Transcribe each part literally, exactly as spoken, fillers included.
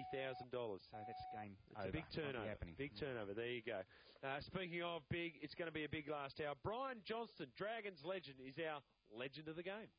thousand dollars. So that's game It's over. a big turnover. Happening. Big turnover. There you go. Uh, speaking of big, it's going to be a big last hour. Brian Johnston, Dragons legend, is our legend of the game.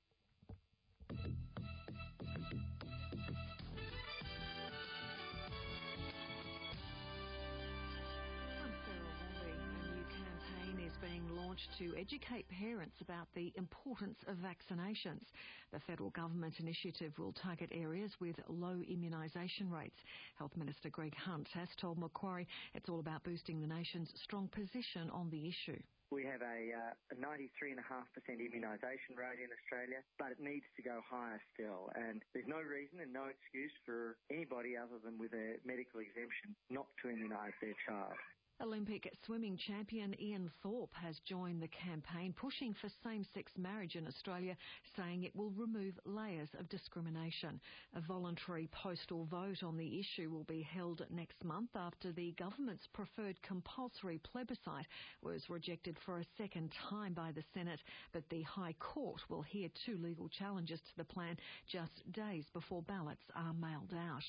Is being launched to educate parents about the importance of vaccinations. The federal government initiative will target areas with low immunisation rates. Health Minister Greg Hunt has told Macquarie it's all about boosting the nation's strong position on the issue. We have a, uh, a ninety-three point five percent immunisation rate in Australia, but it needs to go higher still. And there's no reason and no excuse for anybody other than with a medical exemption not to immunise their child. Olympic swimming champion Ian Thorpe has joined the campaign pushing for same-sex marriage in Australia, saying it will remove layers of discrimination. A voluntary postal vote on the issue will be held next month after the government's preferred compulsory plebiscite was rejected for a second time by the Senate, but the High Court will hear two legal challenges to the plan just days before ballots are mailed out.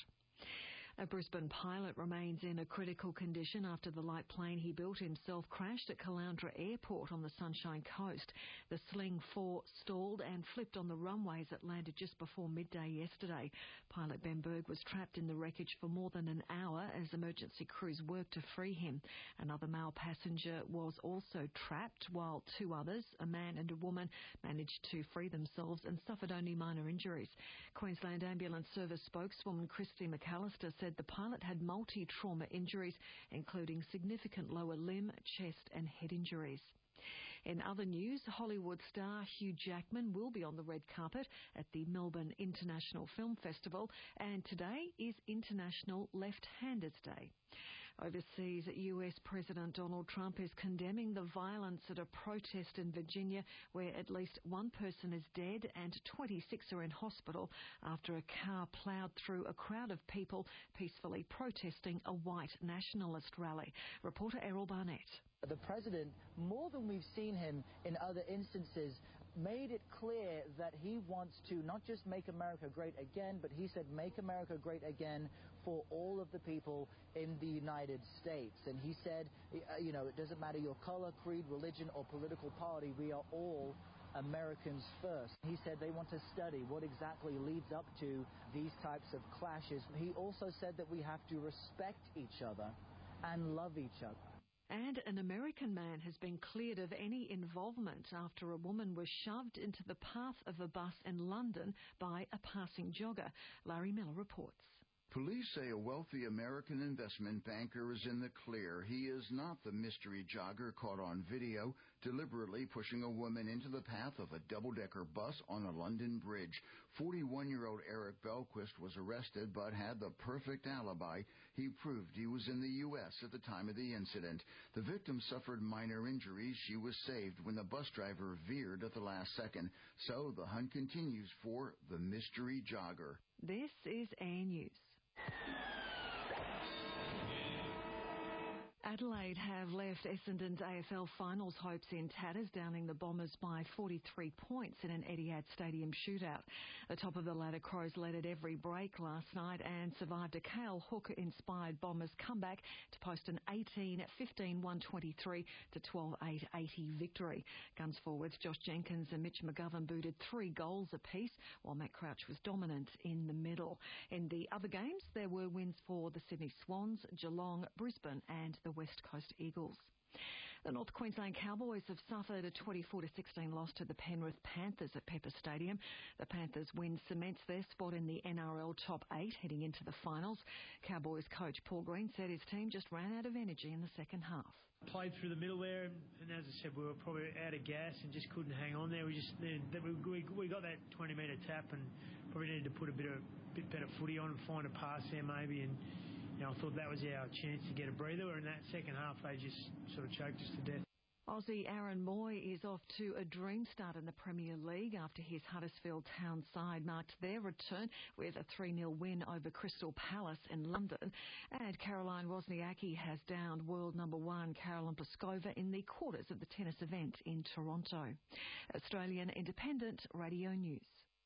A Brisbane pilot remains in a critical condition after the light plane he built himself crashed at Caloundra Airport on the Sunshine Coast. The Sling four stalled and flipped on the runways that landed just before midday yesterday. Pilot Ben Berg was trapped in the wreckage for more than an hour as emergency crews worked to free him. Another male passenger was also trapped, while two others, a man and a woman, managed to free themselves and suffered only minor injuries. Queensland Ambulance Service spokeswoman Christy McAllister said the pilot had multi-trauma injuries, including significant lower limb, chest and head injuries. In other news, Hollywood star Hugh Jackman will be on the red carpet at the Melbourne International Film Festival, and today is International Left-Handers Day. Overseas, U S President Donald Trump is condemning the violence at a protest in Virginia where at least one person is dead and twenty-six are in hospital after a car ploughed through a crowd of people peacefully protesting a white nationalist rally. Reporter Errol Barnett. The president, more than we've seen him in other instances, made it clear that he wants to not just make America great again, but he said make America great again for all of the people in the United States. And he said, you know, it doesn't matter your color, creed, religion, or political party, we are all Americans first. He said they want to study what exactly leads up to these types of clashes. He also said that we have to respect each other and love each other. And an American man has been cleared of any involvement after a woman was shoved into the path of a bus in London by a passing jogger. Larry Miller reports. Police say a wealthy American investment banker is in the clear. He is not the mystery jogger caught on video, deliberately pushing a woman into the path of a double-decker bus on a London bridge. forty-one-year-old Eric Belquist was arrested but had the perfect alibi. He proved he was in the U S at the time of the incident. The victim suffered minor injuries. She was saved when the bus driver veered at the last second. So the hunt continues for the mystery jogger. This is Air News. Adelaide have left Essendon's A F L finals hopes in tatters, downing the Bombers by forty-three points in an Etihad Stadium shootout. The top of the ladder Crows led at every break last night and survived a Cale Hooker-inspired Bombers comeback to post an eighteen fifteen one twenty-three to twelve eight eighty victory. Guns forwards Josh Jenkins and Mitch McGovern booted three goals apiece, while Matt Crouch was dominant in the middle. In the other games, there were wins for the Sydney Swans, Geelong, Brisbane and the West Coast Eagles. The North Queensland Cowboys have suffered a twenty-four to sixteen loss to the Penrith Panthers at Pepper Stadium. The Panthers' win cements their spot in the N R L top eight heading into the finals. Cowboys coach Paul Green said his team just ran out of energy in the second half. Played through the middle there, and as I said, we were probably out of gas and just couldn't hang on there. We just needed, we, we got that twenty metre tap and probably needed to put a bit of bit better footy on and find a pass there maybe. And you know, I thought that was our chance to get a breather. In that second half, they just sort of choked us to death. Aussie Aaron Moy is off to a dream start in the Premier League after his Huddersfield Town side marked their return with a three nil win over Crystal Palace in London. And Caroline Wozniacki has downed world number one Caroline Pliskova in the quarters of the tennis event in Toronto. Australian Independent Radio News.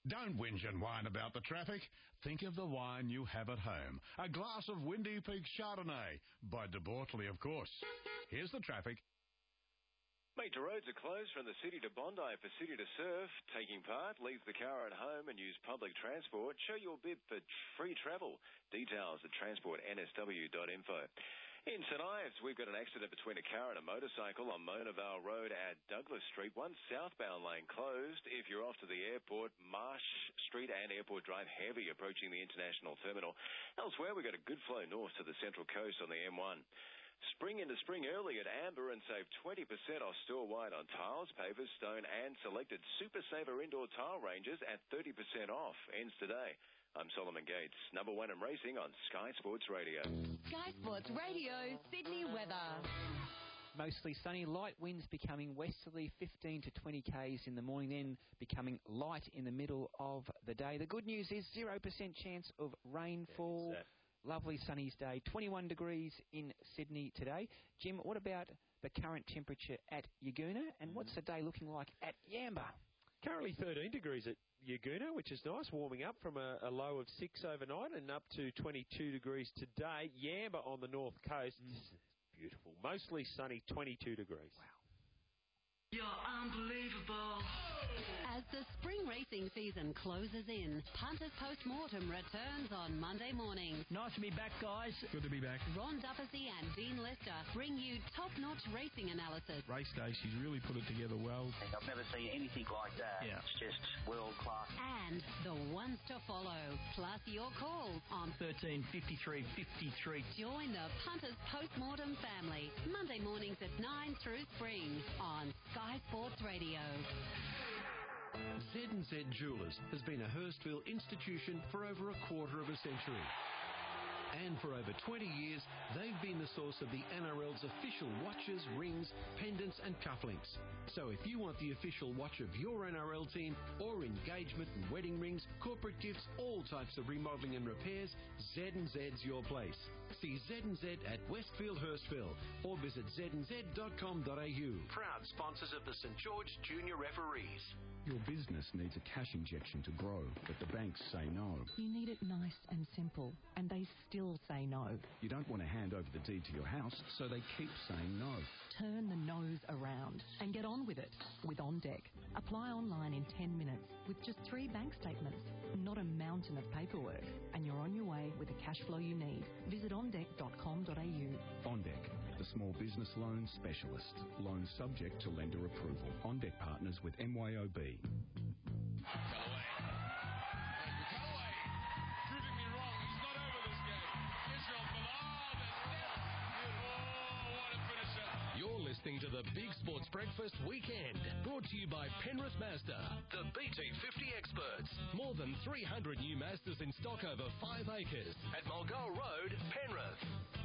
Don't whinge and whine about the traffic. Think of the wine you have at home. A glass of Windy Peak Chardonnay. By De Bortley, of course. Here's the traffic. Major roads are closed from the city to Bondi for City to Surf. Taking part, leave the car at home and use public transport. Show your bib for free travel. Details at transport n s w dot info. In St Ives, we've got an accident between a car and a motorcycle on Mona Vale Road at Douglas Street. One southbound lane closed. If you're off to the airport, Marsh Street and Airport Drive heavy approaching the international terminal. Elsewhere, we've got a good flow north to the Central Coast on the M one. Spring into spring early at Amber and save twenty percent off store-wide on tiles, pavers, stone and selected Super Saver indoor tile ranges at thirty percent off. Ends today. I'm Solomon Gates, number one in racing on Sky Sports Radio. Sky Sports Radio, Sydney weather. Mostly sunny, light winds becoming westerly, fifteen to twenty kays in the morning, then becoming light in the middle of the day. The good news is zero percent chance of rainfall. Yeah, lovely sunny day, twenty-one degrees in Sydney today. Jim, what about the current temperature at Yagoona, and what's the day looking like at Yamba? Currently thirteen degrees at Yagoona, which is nice, warming up from a, a low of six overnight and up to twenty-two degrees today. Yamba on the north coast, mm. beautiful. Mostly sunny, twenty-two degrees. Wow. You're unbelievable. As the spring racing season closes in, Punters Postmortem returns on Monday morning. Nice to be back, guys. Good to be back. Ron Duppersy and Dean Lester bring you top-notch racing analysis. Race day, she's really put it together well. I've never seen anything like that. Yeah. It's just world-class. And the ones to follow, plus your calls on thirteen fifty-three fifty-three. Join the Punters Postmortem family, Monday mornings at nine through spring on Sky Sports Radio. Z and Z Jewellers has been a Hurstville institution for over a quarter of a century. And for over twenty years, they've been the source of the N R L's official watches, rings, pendants and cufflinks. So if you want the official watch of your N R L team or engagement and wedding rings, corporate gifts, all types of remodelling and repairs, Z and Z's your place. See Z and Z at Westfield Hurstville or visit z n z dot com dot a u. Proud sponsors of the St George Junior Referees. Your business needs a cash injection to grow, but the banks say no. You need it nice and simple, and they still say no. You don't want to hand over the deed to your house, so they keep saying no. Turn the no's around and get on with it with OnDeck. Apply online in ten minutes with just three bank statements, not a mountain of paperwork, and you're on your way with the cash flow you need. Visit on deck dot com dot a u. OnDeck, the small business loan specialist. Loans subject to lender approval. OnDeck partners with M Y O B. You're listening to the Big Sports Breakfast Weekend, brought to you by Penrith Mazda, the B T fifty experts. More than three hundred new Mazdas in stock over five acres at Mulgull Road, Penrith.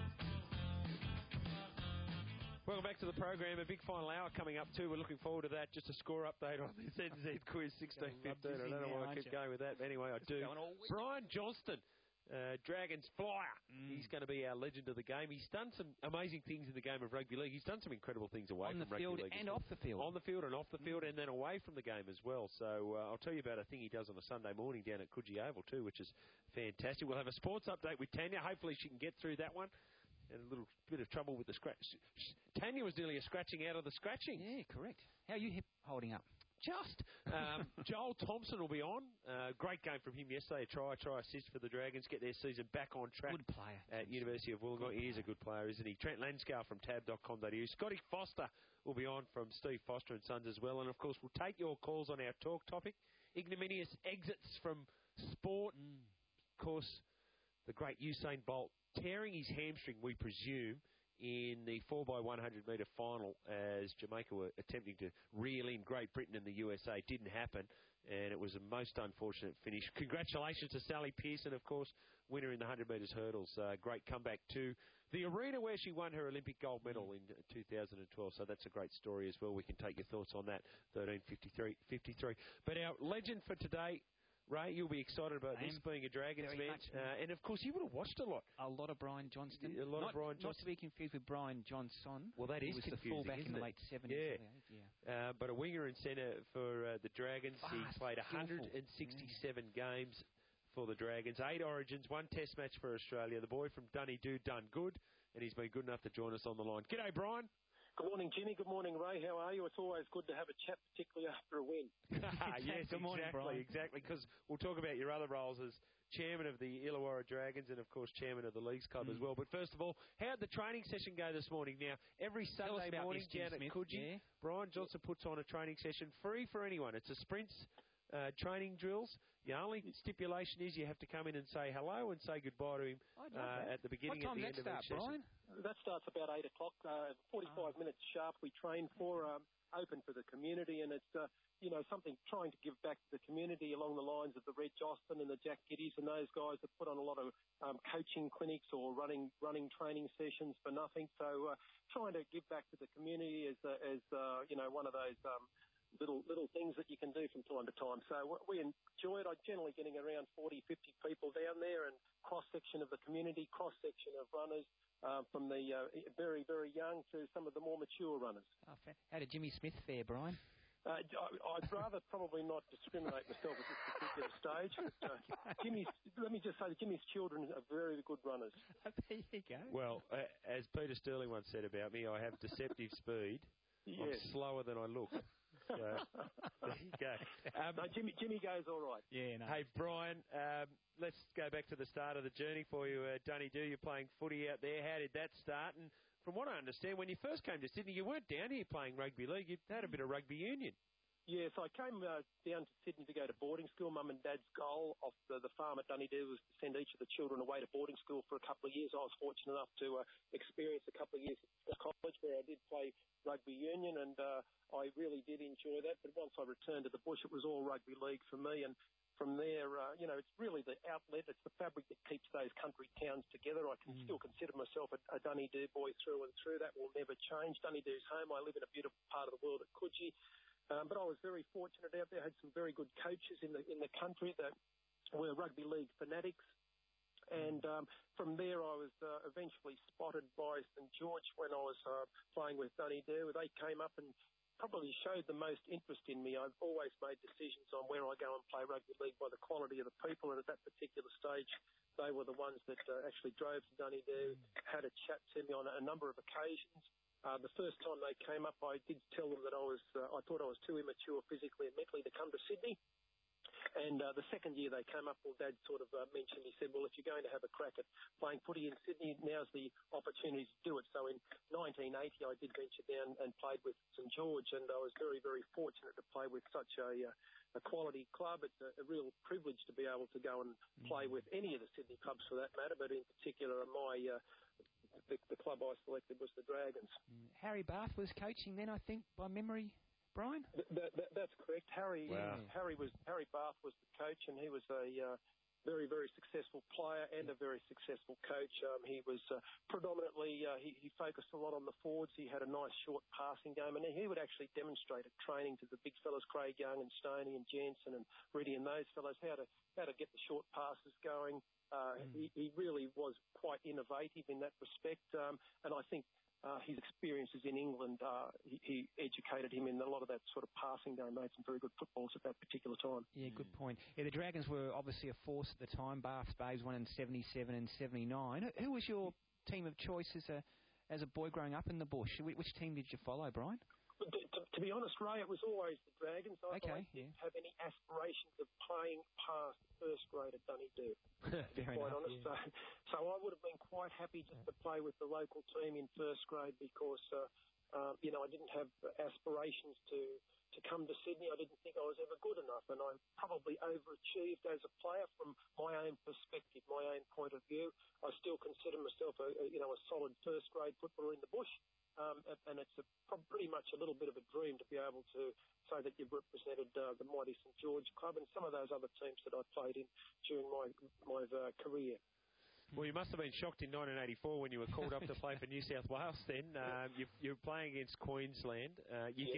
Welcome back to the program. A big final hour coming up too. We're looking forward to that. Just a score update on the Z and Z quiz sixteen fifteen. I don't know why I keep going with that. But anyway, I do. Brian Johnston, uh, Dragons flyer. Mm. He's going to be our legend of the game. He's done some amazing things in the game of rugby league. He's done some incredible things away on from the rugby field league and well. off the field. On the field and off the field, mm. and then away from the game as well. So uh, I'll tell you about a thing he does on a Sunday morning down at Coogee Oval too, which is fantastic. We'll have a sports update with Tanya. Hopefully she can get through that one. And a little bit of trouble with the scratch. Tanya was nearly a scratching out of the scratching. Yeah, correct. How are you hip holding up? Just. Um, Joel Thompson will be on. Uh, great game from him yesterday. A try, try assist for the Dragons. Get their season back on track. Good player. At University of Wollongong. He is a good player, isn't he? Trent Lanscow from tab dot com dot a u. Scotty Foster will be on from Steve Foster and Sons as well. And, of course, we'll take your calls on our talk topic. Ignominious exits from sport. Mm. Of course, the great Usain Bolt tearing his hamstring, we presume, in the four by one hundred metre final as Jamaica were attempting to reel in Great Britain and the U S A. It didn't happen, and it was a most unfortunate finish. Congratulations to Sally Pearson, of course, winner in the one hundred metres hurdles. Uh, great comeback to the arena where she won her Olympic gold medal in two thousand twelve. So that's a great story as well. We can take your thoughts on that, thirteen fifty-three fifty-three. But our legend for today, Ray, you'll be excited about I this, being a Dragons very fan. much. Uh, and, of course, you would have watched a lot. A lot of Brian Johnston. A lot not, of Brian Not Johnston. to be confused with Brian Johnson. Well, that who is was confusing, the fullback isn't in the it? late seventies. Yeah. Yeah. Uh, but a winger and centre for uh, the Dragons. Fast, He played one hundred sixty-seven yeah. games for the Dragons. Eight Origins, one Test match for Australia. The boy from Dunedoo done good, and he's been good enough to join us on the line. G'day, Brian. Good morning, Jimmy. Good morning, Ray. How are you? It's always good to have a chat, particularly after a win. Yes, Good morning, exactly, Brian. exactly. Because we'll talk about your other roles as chairman of the Illawarra Dragons and, of course, chairman of the Leagues Club Mm. as well. But first of all, how did the training session go this morning? Now, every Tell us Sunday about morning this, Jim down Smith. at Coogee, Yeah. Brian Johnson puts on a training session free for anyone. It's a sprints uh, training drills. The only stipulation is you have to come in and say hello and say goodbye to him uh, at the beginning what and the time end of that each start, session. Brian? That starts about eight o'clock, uh, forty-five minutes sharp. We train for, um, open for the community, and it's, uh, you know, something trying to give back to the community along the lines of the Reg Austin and the Jack Giddies and those guys that put on a lot of um, coaching clinics or running running training sessions for nothing. So uh, trying to give back to the community is, uh, is uh, you know, one of those um, little little things that you can do from time to time. So we enjoy it. I'm generally getting around forty, fifty people down there, and cross-section of the community, cross-section of runners, uh, from the uh, very, very young to some of the more mature runners. Oh, how did Jimmy Smith fare, Brian? Uh, I- I'd rather probably not discriminate myself at this particular stage. But, uh, Jimmy's, let me just say that Jimmy's children are very good runners. There you go. Well, uh, as Peter Sterling once said about me, I have deceptive speed. Yes. I'm slower than I look. So, there you go. Um, no, Jimmy, Jimmy goes all right. Yeah, no. Hey, Brian, um, let's go back to the start of the journey for you. Uh, Dunedoo, you're playing footy out there. How did that start? And from what I understand, when you first came to Sydney, you weren't down here playing rugby league. You had a bit of rugby union. Yes, I came uh, down to Sydney to go to boarding school. Mum and Dad's goal off the, the farm at Dunedoo was to send each of the children away to boarding school for a couple of years. I was fortunate enough to uh, experience a couple of years at college where I did play rugby union, and uh, I really did enjoy that. But once I returned to the bush, it was all rugby league for me. And from there, uh, you know, it's really the outlet, it's the fabric that keeps those country towns together. I can mm. still consider myself a, a Dunedoo boy through and through. That will never change. Dunedoo's home. I live in a beautiful part of the world at Coogee. Um, but I was very fortunate out there. I had some very good coaches in the in the country that were rugby league fanatics. And um, from there, I was uh, eventually spotted by St George when I was uh, playing with Dunedoo. They came up and probably showed the most interest in me. I've always made decisions on where I go and play rugby league by the quality of the people. And at that particular stage, they were the ones that uh, actually drove to Dunedoo, had a chat to me on a number of occasions. Uh, the first time they came up, I did tell them that I was, uh, I thought I was too immature physically and mentally to come to Sydney. And uh, the second year they came up, well, Dad sort of uh, mentioned, he said, well, if you're going to have a crack at playing footy in Sydney, now's the opportunity to do it. So in nineteen eighty, I did venture down and played with St George, and I was very, very fortunate to play with such a, uh, a quality club. It's a, a real privilege to be able to go and play with any of the Sydney clubs for that matter, but in particular my... Uh, The, the club I selected was the Dragons. Mm. Harry Bath was coaching then, I think, by memory, Brian? Th- th- th- that's correct. Harry wow. Harry was Harry Bath was the coach, and he was a uh, very, very successful player and a very successful coach. Um, he was uh, predominantly, uh, he, he focused a lot on the forwards. He had a nice short passing game, and he would actually demonstrate at training to the big fellas, Craig Young and Stoney and Jensen and Reddy and those fellas, how to how to get the short passes going. Uh, mm. he, he really was quite innovative in that respect, um, and I think uh, his experiences in England, uh, he, he educated him in a lot of that sort of passing game, made some very good footballs at that particular time. Yeah, good point. Yeah, the Dragons were obviously a force at the time. Bath's Babes won in seventy-seven and seventy-nine. Who was your team of choice as a as a boy growing up in the bush? Which team did you follow, Brian? To, to, to be honest, Ray, it was always the Dragons. I, okay, I didn't yeah. have any aspirations of playing past first grade at Dunedoo. Fair quite enough, honest. yeah. So, so I would have been quite happy just to play with the local team in first grade because, uh, uh, you know, I didn't have aspirations to, to come to Sydney. I didn't think I was ever good enough, and I probably overachieved as a player from my own perspective, my own point of view. I still consider myself a, a you know a solid first grade footballer in the bush. Um, and it's a, pretty much a little bit of a dream to be able to say that you've represented uh, the mighty St George Club and some of those other teams that I played in during my my uh, career. Well, you must have been shocked in nineteen eighty-four when you were called up to play for New South Wales then. Um, you, you're playing against Queensland. Uh, you yes. get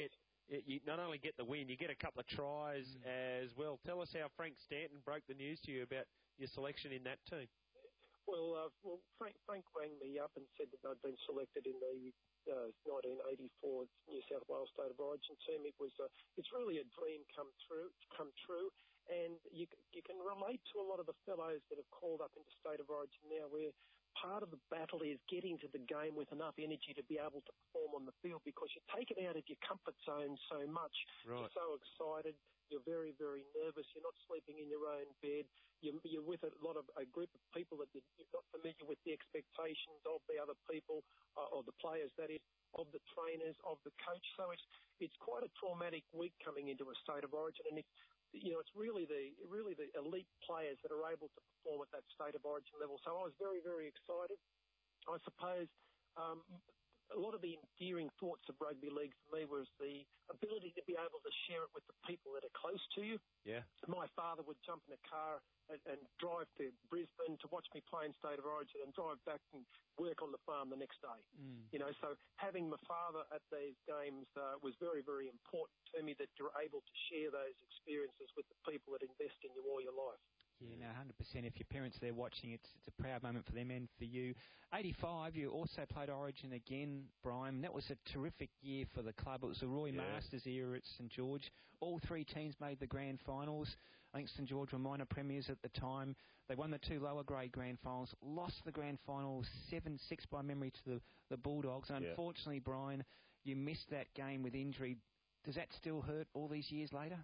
it, you not only get the win, you get a couple of tries mm. as well. Tell us how Frank Stanton broke the news to you about your selection in that team. Well, uh, well Frank, Frank rang me up and said that I'd been selected in the uh, nineteen eighty-four New South Wales State of Origin team. It was uh, it's really a dream come true, come true, and you you can relate to a lot of the fellows that have called up into State of Origin now, where part of the battle is getting to the game with enough energy to be able to perform on the field, because you're taken out of your comfort zone so much. Right. You're so excited. You're very, very nervous. You're not sleeping in your own bed. You're, you're with a lot of a group of people that you're not familiar with the expectations of the other people, uh, or the players, that is, of the trainers, of the coach. So it's it's quite a traumatic week coming into a State of Origin, and it's you know it's really the really the elite players that are able to perform at that State of Origin level. So I was very, very excited. I suppose. Um, A lot of the endearing thoughts of rugby league for me was the ability to be able to share it with the people that are close to you. Yeah. My father would jump in a car and, and drive to Brisbane to watch me play in State of Origin and drive back and work on the farm the next day. Mm. You know, so having my father at these games uh, was very, very important to me, that you're able to share those experiences with the people that invest in you all your life. Yeah, no, one hundred percent. If your parents are there watching, it's it's a proud moment for them and for you. eighty-five, you also played Origin again, Brian. That was a terrific year for the club. It was the Roy yeah. Masters era at St George. All three teams made the grand finals. I think St George were minor premiers at the time. They won the two lower grade grand finals, lost the grand final seven six by memory to the, the Bulldogs. And yeah. unfortunately, Brian, you missed that game with injury. Does that still hurt all these years later?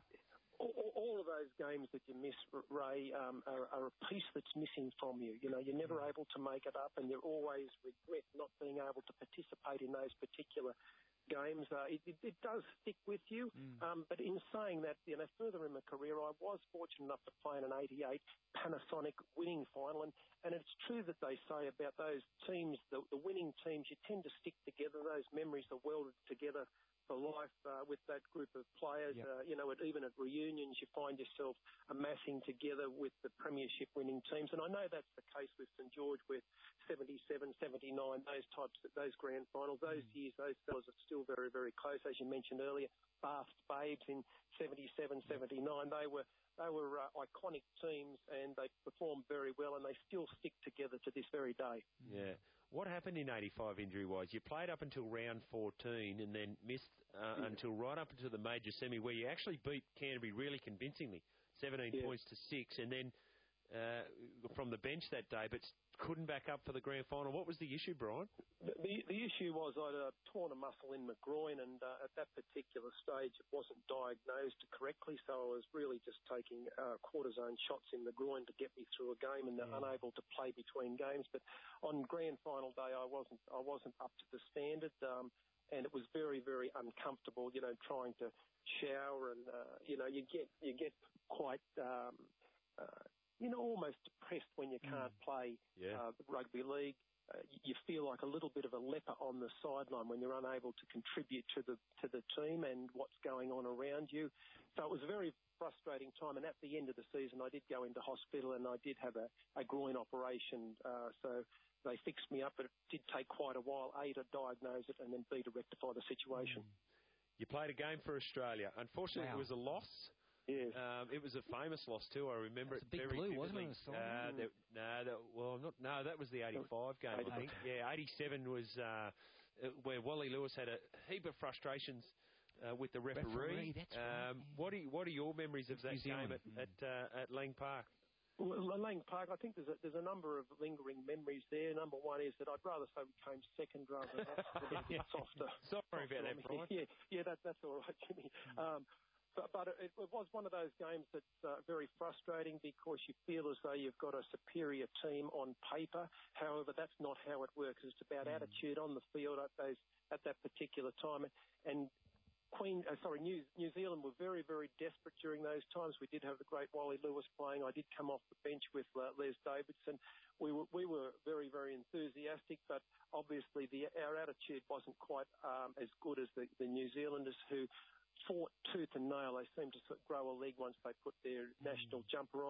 All of those games that you miss, Ray, um, are, are a piece that's missing from you. You know, you're never able to make it up, and you always regret not being able to participate in those particular games. Uh, it, it, it does stick with you. Mm. Um, but in saying that, you know, further in my career, I was fortunate enough to play in an eighty-eight Panasonic winning final, and, and it's true that they say about those teams, the, the winning teams, you tend to stick together. Those memories are welded together for life uh, with that group of players. Yep. Uh, you know, at, even at reunions, you find yourself amassing together with the premiership winning teams. And I know that's the case with St George with seventy-seven, seventy-nine, those types, those grand finals. Those mm. years, those fellas are still very, very close. As you mentioned earlier, Bath's Babes in seventy-seven, seventy-nine, they were they were uh, iconic teams, and they performed very well, and they still stick together to this very day. Yeah. What happened in eighty-five injury-wise? You played up until round fourteen and then missed uh, yeah. until right up into the major semi, where you actually beat Canterbury really convincingly, seventeen yeah. points to six, and then uh, from the bench that day, but couldn't back up for the grand final. What was the issue, Brian? The, the, the issue was I'd uh, torn a muscle in my groin, and uh, at that particular stage it wasn't diagnosed correctly, so I was really just taking uh, cortisone shots in the groin to get me through a game, and yeah. unable to play between games. But on grand final day, I wasn't I wasn't up to the standard, um, and it was very, very uncomfortable. You know, trying to shower, and uh, you know, you get you get quite. Um, uh, you know, almost depressed when you can't mm. play yeah. uh, rugby league. Uh, you feel like a little bit of a leper on the sideline when you're unable to contribute to the to the team and what's going on around you. So it was a very frustrating time. And at the end of the season, I did go into hospital, and I did have a, a groin operation. Uh, so they fixed me up, but it did take quite a while, A, to diagnose it, and then B, to rectify the situation. Mm. You played a game for Australia. Unfortunately, wow. it was a loss. Yes. Um, it was a famous loss too. I remember it big very blue, vividly. wasn't it? Uh, that, no, that, well, not, no, that was the eighty-five game, I think. Yeah, eighty-seven was uh, where Wally Lewis had a heap of frustrations uh, with the referee. referee that's um, right. What are you, what are your memories of that game at at, uh, at Lang Park? Well, Lang Park, I think there's a, there's a number of lingering memories there. Number one is that I'd rather say we came second rather than a bit softer. Sorry about that, Brian. Yeah, yeah, that, that's all right, Jimmy. Um, But, but it, it was one of those games that's uh, very frustrating, because you feel as though you've got a superior team on paper. However, that's not how it works. It's about mm. attitude on the field at those at that particular time. And Queen, uh, sorry, New New Zealand were very, very desperate during those times. We did have the great Wally Lewis playing. I did come off the bench with uh, Les Davidson. We were we were very, very enthusiastic, but obviously the our attitude wasn't quite um, as good as the, the New Zealanders, who fought tooth and nail. They seemed to sort of grow a leg once they put their mm. national jumper on.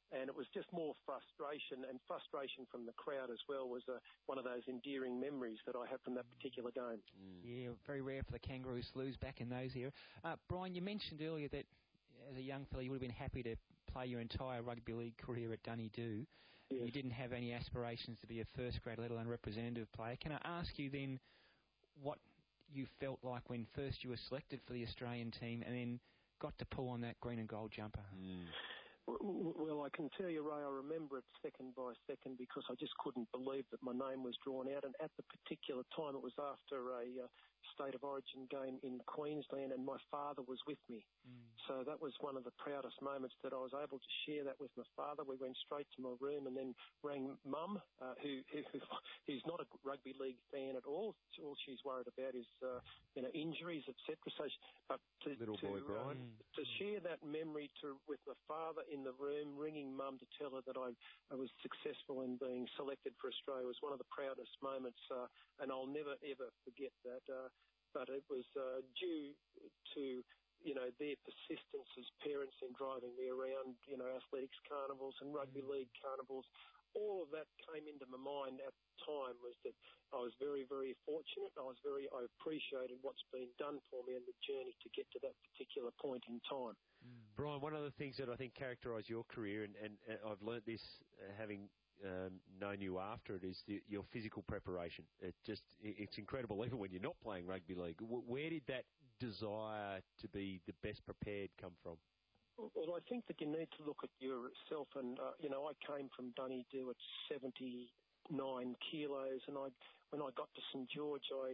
and it was just more frustration, and frustration from the crowd as well was uh, one of those endearing memories that I have from that particular game. Mm. Yeah, very rare for the Kangaroos to lose back in those era. Uh, Brian, you mentioned earlier that as a young fella you would have been happy to play your entire rugby league career at Dunedoo. Yes. You didn't have any aspirations to be a first grade, let alone representative player. Can I ask you then what you felt like when first you were selected for the Australian team and then got to pull on that green and gold jumper? Mm. Well, I can tell you, Ray, I remember it second by second because I just couldn't believe that my name was drawn out. And at the particular time, it was after a uh, State of Origin game in Queensland, and my father was with me. Mm. So that was one of the proudest moments that I was able to share that with my father. We went straight to my room and then rang Mum, uh, who, who who's not a rugby league fan at all. All she's worried about is uh, you know injuries, et cetera. So, she, but to, little to, boy Brian, um, to share that memory to with my father in the room, ringing Mum to tell her that I, I was successful in being selected for Australia was one of the proudest moments, uh, and I'll never ever forget that. Uh, but it was uh, due to you know their persistence as parents in driving me around, you know, athletics carnivals and rugby mm. league carnivals. All of that came into my mind at the time was that I was very, very fortunate. I was very, I appreciated what's been done for me in the journey to get to that particular point in time. Brian, one of the things that I think characterise your career, and, and, and I've learnt this uh, having um, known you after it, is the, your physical preparation. It just, it's incredible, even when you're not playing rugby league. Where did that desire to be the best prepared come from? Well, I think that you need to look at yourself, and uh, you know, I came from Dunedoo at seventy-nine kilos, and I, when I got to St George, I,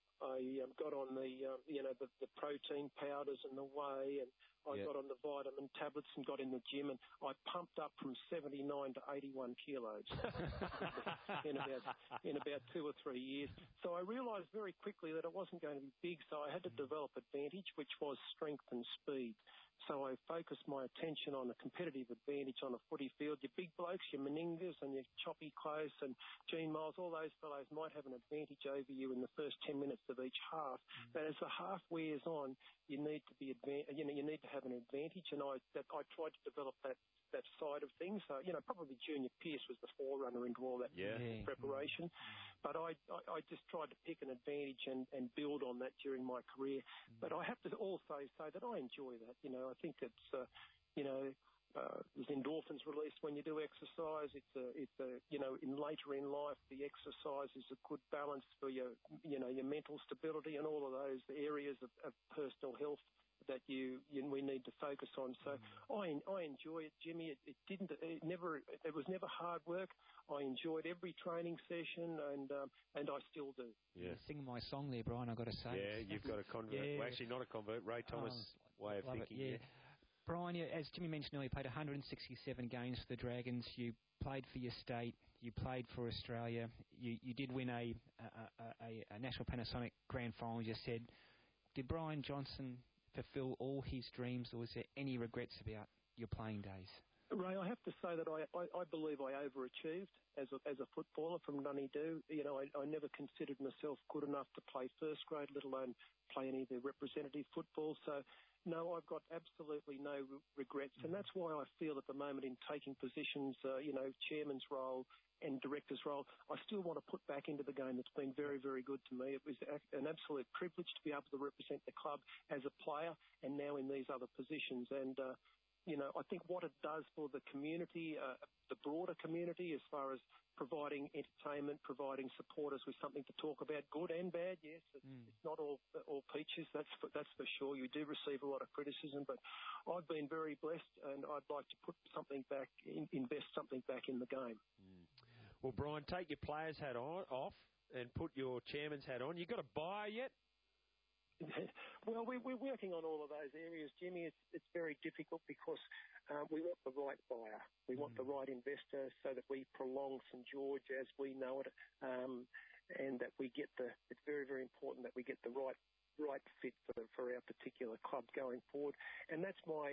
I um, got on the, um, you know, the, the protein powders and the whey, and I yep. got on the vitamin tablets and got in the gym, and I pumped up from seventy-nine to eighty-one kilos in about in about two or three years. So I realised very quickly that it wasn't going to be big, so I had to develop advantage, which was strength and speed. So I focused my attention on a competitive advantage on a footy field. Your big blokes, your Meningas and your Choppy Close and Gene Miles, all those fellows might have an advantage over you in the first ten minutes of each half. Mm. But as the half wears on, you need to be advan- you know, you need to have an advantage. And I that I tried to develop that that side of things. So, you know, probably Junior Pearce was the forerunner into all that yeah. preparation. Mm. But I, I, I just tried to pick an advantage and, and build on that during my career. Mm. But I have to also say that I enjoy that. You know, I think it's, uh, you know, uh, there's endorphins released when you do exercise. It's a, it's a, you know, in later in life, the exercise is a good balance for your, you know, your mental stability and all of those areas of, of personal health that you, you we need to focus on. So mm. I I enjoy it, Jimmy. It, it didn't it never it was never hard work. I enjoyed every training session, and um, and I still do. Yeah, You're singing my song there, Brian. I've got to say. Yeah, you've got a convert. yeah. Well, actually, not a convert. Ray Thomas oh, way of love thinking. It, yeah. yeah. Brian, as Jimmy mentioned earlier, you played one hundred sixty-seven games for the Dragons. You played for your state. You played for Australia. You you did win a a, a, a National Panasonic Grand Final. You said, did Brian Johnson fulfill all his dreams, or was there any regrets about your playing days? Ray, I have to say that I, I, I believe I overachieved as a, as a footballer from Dunedoo. You know, I, I never considered myself good enough to play first grade, let alone play any of the representative football. So, no, I've got absolutely no regrets. And that's why I feel at the moment in taking positions, uh, you know, chairman's role and director's role, I still want to put back into the game that's been very, very good to me. It was an absolute privilege to be able to represent the club as a player and now in these other positions. And, uh, you know, I think what it does for the community, uh, the broader community, as far as providing entertainment, providing supporters with something to talk about, good and bad, yes. It's, mm. it's not all all peaches, that's for, that's for sure. You do receive a lot of criticism, but I've been very blessed, and I'd like to put something back, in, invest something back in the game. Mm. Well, Brian, take your player's hat on, off and put your chairman's hat on. You got a buyer yet? Well, we, we're working on all of those areas, Jimmy. It's, it's very difficult because uh, we want the right buyer. We want mm. the right investor so that we prolong St George as we know it, um, and that we get the. It's very, very important that we get the right right fit for, for our particular club going forward. And that's my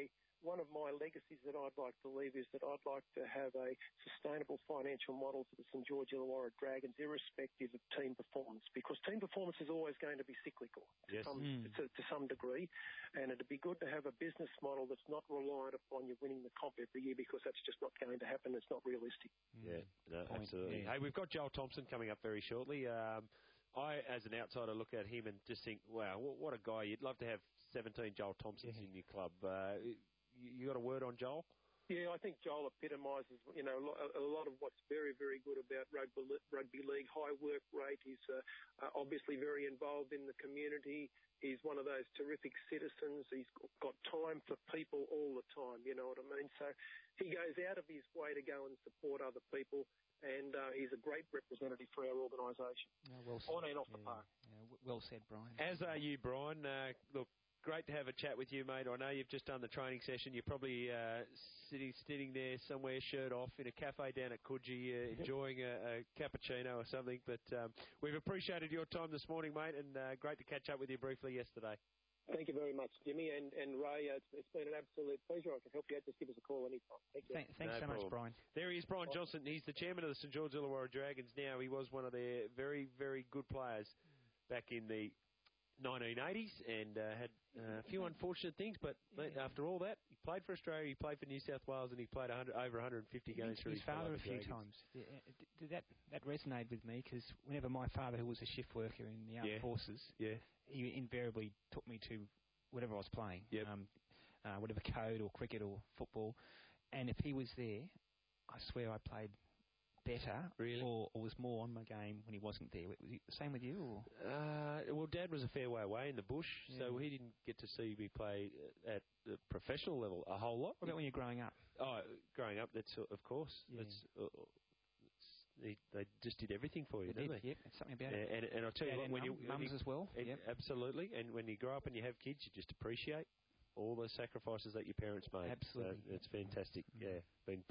one of my legacies that I'd like to leave is that I'd like to have a sustainable financial model for the St George Illawarra Dragons, irrespective of team performance, because team performance is always going to be cyclical yes. to, some, mm. to, to some degree, and it'd be good to have a business model that's not reliant upon you winning the comp every year, because that's just not going to happen. It's not realistic. Yeah, no, Point. absolutely. Yeah. Hey, we've got Joel Thompson coming up very shortly. Um, I, as an outsider, look at him and just think, wow, what, what a guy. You'd love to have seventeen Joel Thompsons Yeah. in your club. Uh, you, you got a word on Joel? Yeah, I think Joel epitomises, you know, a lot of what's very, very good about rugby, rugby league. High work rate. He's uh, uh, obviously very involved in the community. He's one of those terrific citizens. He's got time for people all the time, you know what I mean? So he goes out of his way to go and support other people, and uh, he's a great representative for our organisation, yeah, well said. on and off yeah. the park. Yeah, w- well said, Brian. As are you, Brian. Uh, look, great to have a chat with you, mate. I know you've just done the training session. You're probably uh, sitting sitting there somewhere, shirt off, in a cafe down at Coogee, uh, enjoying a, a cappuccino or something. But um, we've appreciated your time this morning, mate, and uh, great to catch up with you briefly yesterday. Thank you very much, Jimmy, and, and Ray. Uh, it's, it's been an absolute pleasure. I can help you out. Just give us a call anytime. Thank you. Th- thanks No so problem. much, Brian. There he is, Brian Johnson. He's the chairman of the St George Illawarra Dragons now. He was one of their very, very good players back in the nineteen eighties and uh, had uh, a few unfortunate things, but mate, after all that, he played for Australia, he played for New South Wales, and he played one hundred, over one hundred fifty He games for his father a few Dragons. times. Yeah, did that that resonated with me, because whenever my father, who was a shift worker in the armed Yeah. forces, Yeah. he invariably took me to whatever I was playing, Yep. um, uh, whatever code or cricket or football, and if he was there, I swear I played better, really? or, or was more on my game when he wasn't there. Was it the same with you? Or? Uh, well, Dad was a fair way away in the bush, Yeah. so he didn't get to see me play at the professional level a whole lot. What about when you're growing up? Oh, growing up, that's uh, of course. Yeah. That's, uh, it's, they, they just did everything for you, They didn't did, they? Yep, it's something about and, it. and, and I'll tell you Dad what, when and you mum, when mums you, as well. and Yep. Absolutely, and when you grow up and you have kids, you just appreciate all the sacrifices that your parents made. Absolutely. So it's fantastic. Yeah, been.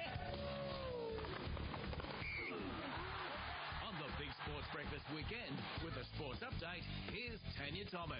On the Big Sports Breakfast weekend with a sports update, here's Tanya Thomas.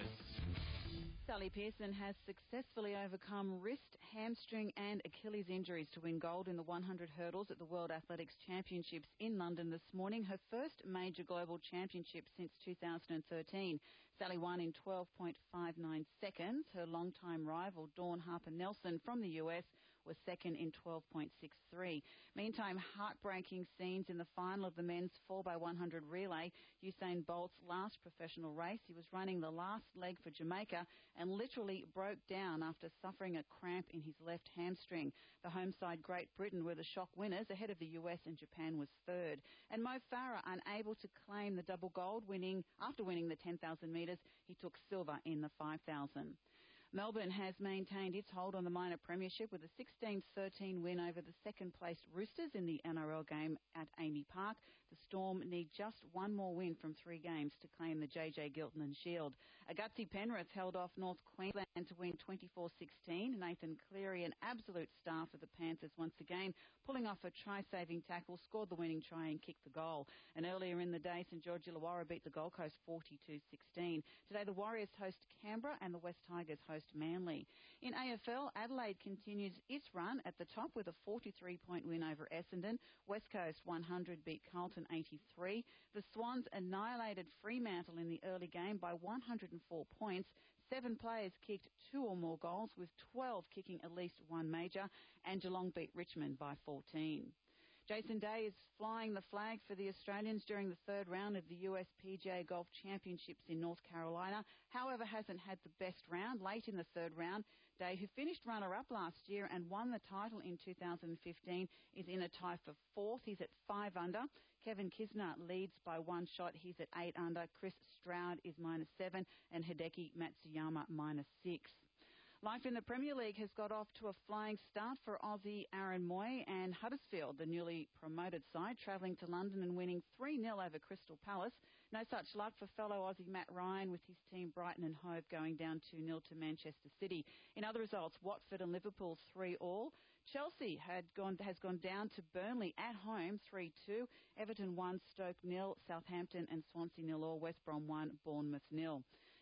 Sally Pearson has successfully overcome wrist, hamstring and Achilles injuries to win gold in the one hundred hurdles at the World Athletics Championships in London this morning, her first major global championship since two thousand thirteen. Sally won in twelve point five nine seconds. Her longtime rival, Dawn Harper-Nelson from the U S, was second in twelve point six three. Meantime, heartbreaking scenes in the final of the men's four by one hundred relay, Usain Bolt's last professional race. He was running the last leg for Jamaica and literally broke down after suffering a cramp in his left hamstring. The home side, Great Britain, were the shock winners. Ahead of the U S, and Japan was third. And Mo Farah unable to claim the double gold, winning after winning the ten thousand metres. He took silver in the five thousand. Melbourne has maintained its hold on the minor premiership with a sixteen thirteen win over the second-placed Roosters in the N R L game at Amy Park. The Storm need just one more win from three games to claim the J J Gilton and Shield. A gutsy Penrith held off North Queensland to win twenty-four sixteen. Nathan Cleary, an absolute star for the Panthers once again, pulling off a try-saving tackle, scored the winning try and kicked the goal. And earlier in the day, St George Illawarra beat the Gold Coast forty-two sixteen. Today, the Warriors host Canberra and the West Tigers host Manly. In A F L, Adelaide continues its run at the top with a forty-three point win over Essendon. West Coast one hundred beat Carlton eighty-three. The Swans annihilated Fremantle in the early game by one hundred four points. Seven players kicked two or more goals, with twelve kicking at least one major, and Geelong beat Richmond by fourteen. Jason Day is flying the flag for the Australians during the third round of the U S P G A Golf Championships in North Carolina. However, hasn't had the best round. Late in the third round, Day, who finished runner-up last year and won the title in two thousand fifteen, is in a tie for fourth. He's at five under. Kevin Kisner leads by one shot. He's at eight under. Chris Stroud is minus seven, and Hideki Matsuyama minus six. Life in the Premier League has got off to a flying start for Aussie Aaron Moy and Huddersfield, the newly promoted side, travelling to London and winning three nil over Crystal Palace. No such luck for fellow Aussie Matt Ryan, with his team Brighton and Hove going down two nil to Manchester City. In other results, Watford and Liverpool three all. Chelsea had gone, has gone down to Burnley at home three two. Everton one, Stoke nil. Southampton and Swansea nil all. West Brom one, Bournemouth nil.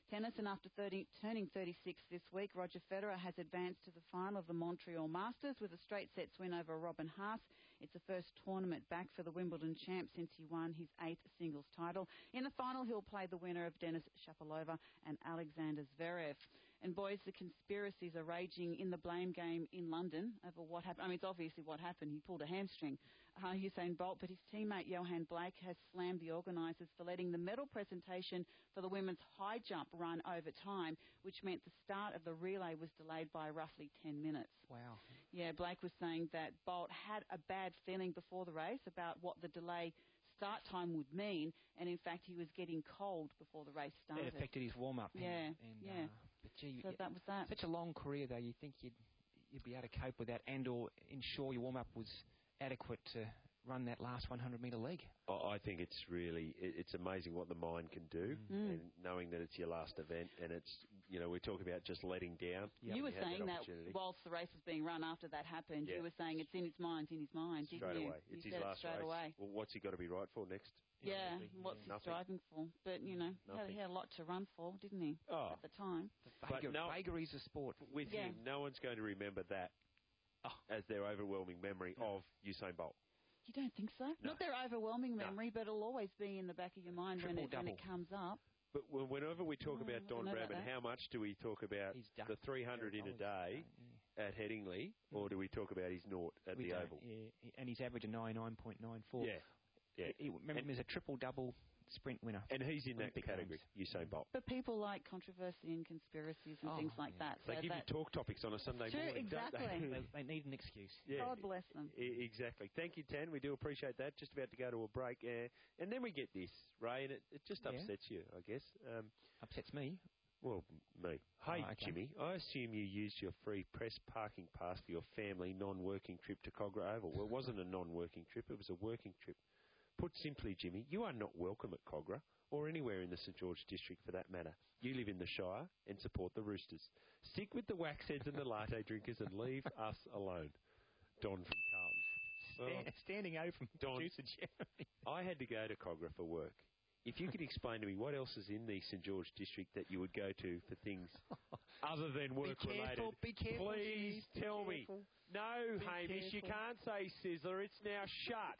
Tennis, and after thirty, turning thirty-six this week, Roger Federer has advanced to the final of the Montreal Masters with a straight sets win over Robin Haas. It's the first tournament back for the Wimbledon champ since he won his eighth singles title. In the final, he'll play the winner of Denis Shapovalov and Alexander Zverev. And boys, the conspiracies are raging in the blame game in London over what happened. I mean, it's obviously what happened. He pulled a hamstring, uh, Usain Bolt, but his teammate Johan Blake has slammed the organisers for letting the medal presentation for the women's high jump run over time, which meant the start of the relay was delayed by roughly ten minutes. Wow. Yeah, Blake was saying that Bolt had a bad feeling before the race about what the delay start time would mean, and in fact he was getting cold before the race started. It affected his warm-up. Yeah, and, and, yeah. Uh, but gee, so yeah, that was that. Such a long career, though. You'd think you'd, you'd be able to cope with that and or ensure your warm-up was adequate to run that last one hundred metre leg. I think it's really, it's amazing what the mind can do, Mm. and knowing that it's your last event, and it's, you know, we're talking about just letting down. You were had saying that, that whilst the race was being run after that happened, Yeah. you were saying it's in his mind, it's in his mind, didn't Straight you? away. You It's his said last it straight race. away. Well, what's he got to be right for next? Yeah, Nothing. what's he Nothing. striving for? But, you know, he had, Nothing. he had a lot to run for, didn't he, Oh. at the time? But no, vagaries of sport. With Yeah. him, no one's going to remember that oh. as their overwhelming memory of Usain Bolt. You don't think so? No. Not their overwhelming No. memory, but it'll always be in the back of your mind when it, when it comes up. But when- whenever we talk Oh, about I Don don't know about Bradman, that. how much do we talk about the three hundred in a day at Headingley, or do we talk about his naught at We the don't, Oval? yeah, and he's average of ninety-nine point nine four. Yeah, yeah. He, he, remember him as a triple-double sprint winner. And he's in that Olympic category, Games. Usain Bolt. But people like controversy and conspiracies and Oh, things like yeah. that. They so give that you talk topics on a Sunday True, morning, exactly. don't they? they, they need an excuse. Yeah. God bless them. E- Exactly. Thank you, Tan. We do appreciate that. Just about to go to a break. Uh, and then we get this, Ray, and it, it just Yeah. upsets you, I guess. Um, Upsets me. well, me. Hey, Oh, okay. Jimmy, I assume you used your free press parking pass for your family non-working trip to Cogra Oval. Well, it wasn't a non-working trip. It was a working trip. Put simply, Jimmy, you are not welcome at Cogra or anywhere in the St George district for that matter. You live in the Shire and support the Roosters. Stick with the waxheads and the latte drinkers and leave us alone. Don from Carlton. Stand, standing over from Don, producer Jeremy. I had to go to Cogra for work. If you could explain to me what else is in the St George district that you would go to for things other than work Be related, careful, be careful, please Jimmy, be tell me. careful. No, Be Hamish, you careful. can't say Sizzler. It's now shut.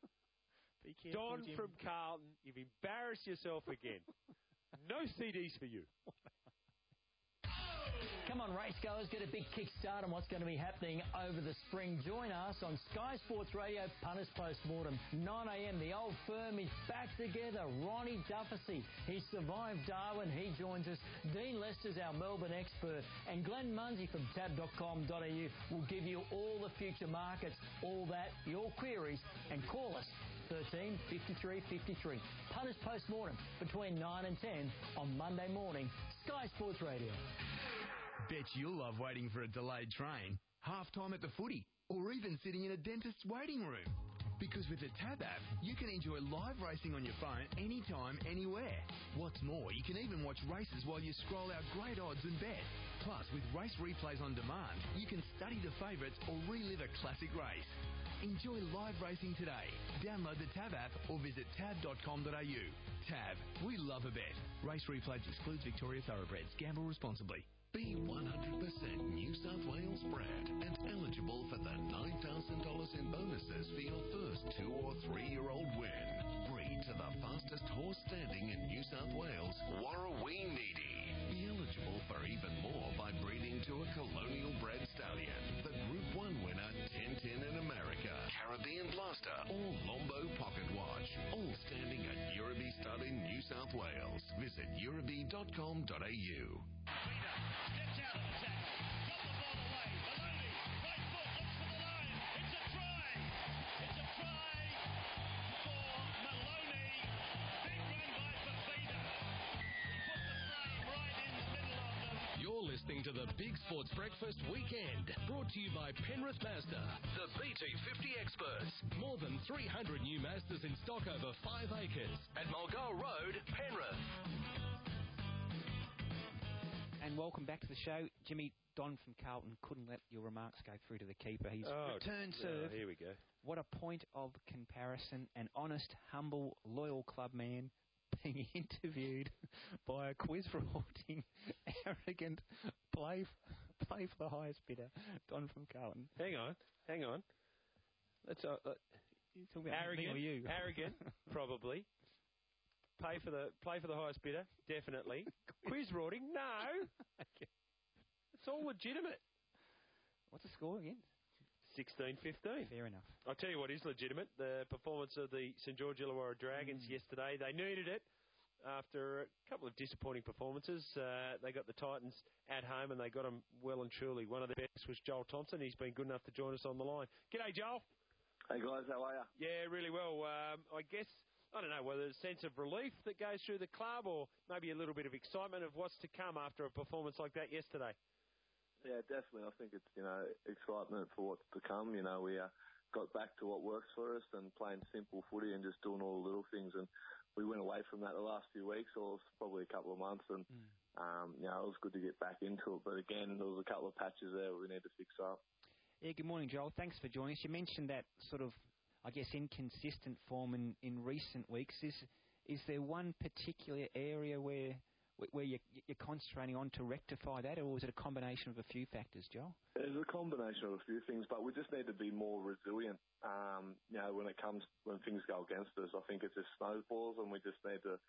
Be careful, Don Jimmy. from Carlton, you've embarrassed yourself again. No C Ds for you. Come on, racegoers, get a big kickstart on what's going to be happening over the spring. Join us on Sky Sports Radio, Punters Postmortem, nine a.m. The old firm is back together. Ronnie Dufficy, he survived Darwin. He joins us. Dean Lester's our Melbourne expert. And Glenn Munsey from tab dot com dot a u will give you all the future markets, all that, your queries, and call us. thirteen fifty-three fifty-three. Punters Postmortem between nine and ten on Monday morning. Sky Sports Radio. Bet you'll love waiting for a delayed train, half-time at the footy, or even sitting in a dentist's waiting room. Because with the Tab app, you can enjoy live racing on your phone anytime, anywhere. What's more, you can even watch races while you scroll out great odds and bet. Plus, with race replays on demand, you can study the favourites or relive a classic race. Enjoy live racing today. Download the Tab app or visit tab dot com dot a u. Tab, we love a bet. Race replays excludes Victoria Thoroughbreds. Gamble responsibly. Be one hundred percent New South Wales bred and eligible for the nine thousand dollars in bonuses for your first two or three-year-old win. Breed to the fastest horse standing in New South Wales, Warrawee Needy. Be eligible for even more by breeding to a colonial bred stallion, the Group one winner Tintin in America, Caribbean Blaster, or Lombo Pocket Watch, all standing at Eurobie Stud in New South Wales. Visit eurobie dot com dot a u. Steps out of the tackle. Got the ball away. Maloney, right foot, looks for the line. It's a try. It's a try for Maloney. Big run by Fafita. He put the frame right in the middle of them. You're listening to the Big Sports Breakfast Weekend, brought to you by Penrith Mazda, the B T fifty experts. More than three hundred new Mazdas in stock over five acres at Mulgoa Road, Penrith. And welcome back to the show. Jimmy, Don from Carlton couldn't let your remarks go through to the keeper. He's Oh, return oh, serve. here we go. What a point of comparison. An honest, humble, loyal club man. being interviewed by a quiz-reporting, arrogant play play for the highest bidder, Don from Carlton. Hang on, hang on. That's uh, uh, you talking about arrogant. Me or you? Arrogant, probably. Pay for the play for the highest bidder, definitely. Quiz-reporting, no. Okay. It's all legitimate. What's the score again? sixteen fifteen. Fair enough. I'll tell you what is legitimate. The performance of the St George Illawarra Dragons Mm. yesterday. They needed it after a couple of disappointing performances. Uh, they got the Titans at home and they got them well and truly. One of the best was Joel Thompson. He's been good enough to join us on the line. G'day, Joel. Hey, guys. How are you? Yeah, really well. Um, I guess, I don't know, whether there's a sense of relief that goes through the club or maybe a little bit of excitement of what's to come after a performance like that yesterday. Yeah, definitely. I think it's, you know, excitement for what's to come. You know, we uh, got back to what works for us and playing simple footy and just doing all the little things. And we went away from that the last few weeks, or probably a couple of months. And, mm. um, you know, it was good to get back into it. But again, there was a couple of patches there we need to fix up. Yeah, good morning, Joel. Thanks for joining us. You mentioned that sort of, I guess, inconsistent form in, in recent weeks. Is is there one particular area where where you're, you're concentrating on to rectify that, or is it a combination of a few factors, Joel? It's a combination of a few things, but we just need to be more resilient. Um, you know, when it comes when things go against us, I think it just snowballs, and we just need to,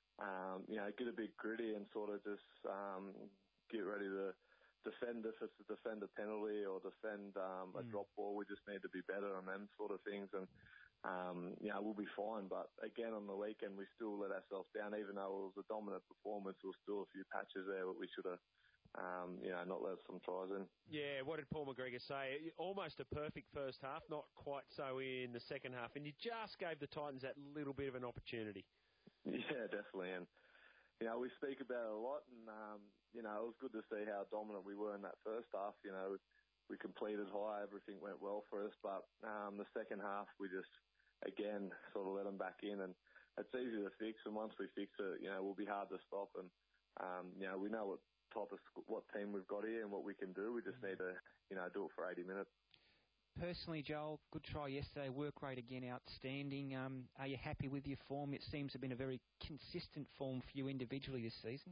um, you know, get a bit gritty and sort of just um, get ready to defend if it's to defend a penalty or defend um, a mm. drop ball. We just need to be better on them sort of things, and um, you know, we'll be fine. But again, on the weekend, we still let ourselves down, even though it was a dominant performance. There was still a few patches there that we should have, um, you know, not let some tries in. Yeah, what did Paul McGregor say? Almost a perfect first half, not quite so in the second half, and you just gave the Titans that little bit of an opportunity. Yeah, definitely, and you know, we speak about it a lot, and um, you know, it was good to see how dominant we were in that first half. You know, we completed high, everything went well for us, but um, the second half we just, again, sort of let them back in, and it's easy to fix, and once we fix it, you know, we'll be hard to stop, and um, you know, we know what type of what team we've got here and what we can do. We just need to, you know, do it for eighty minutes. Personally, Joel, good try yesterday. Work rate again outstanding. Um, are you happy with your form? It seems to have been a very consistent form for you individually this season.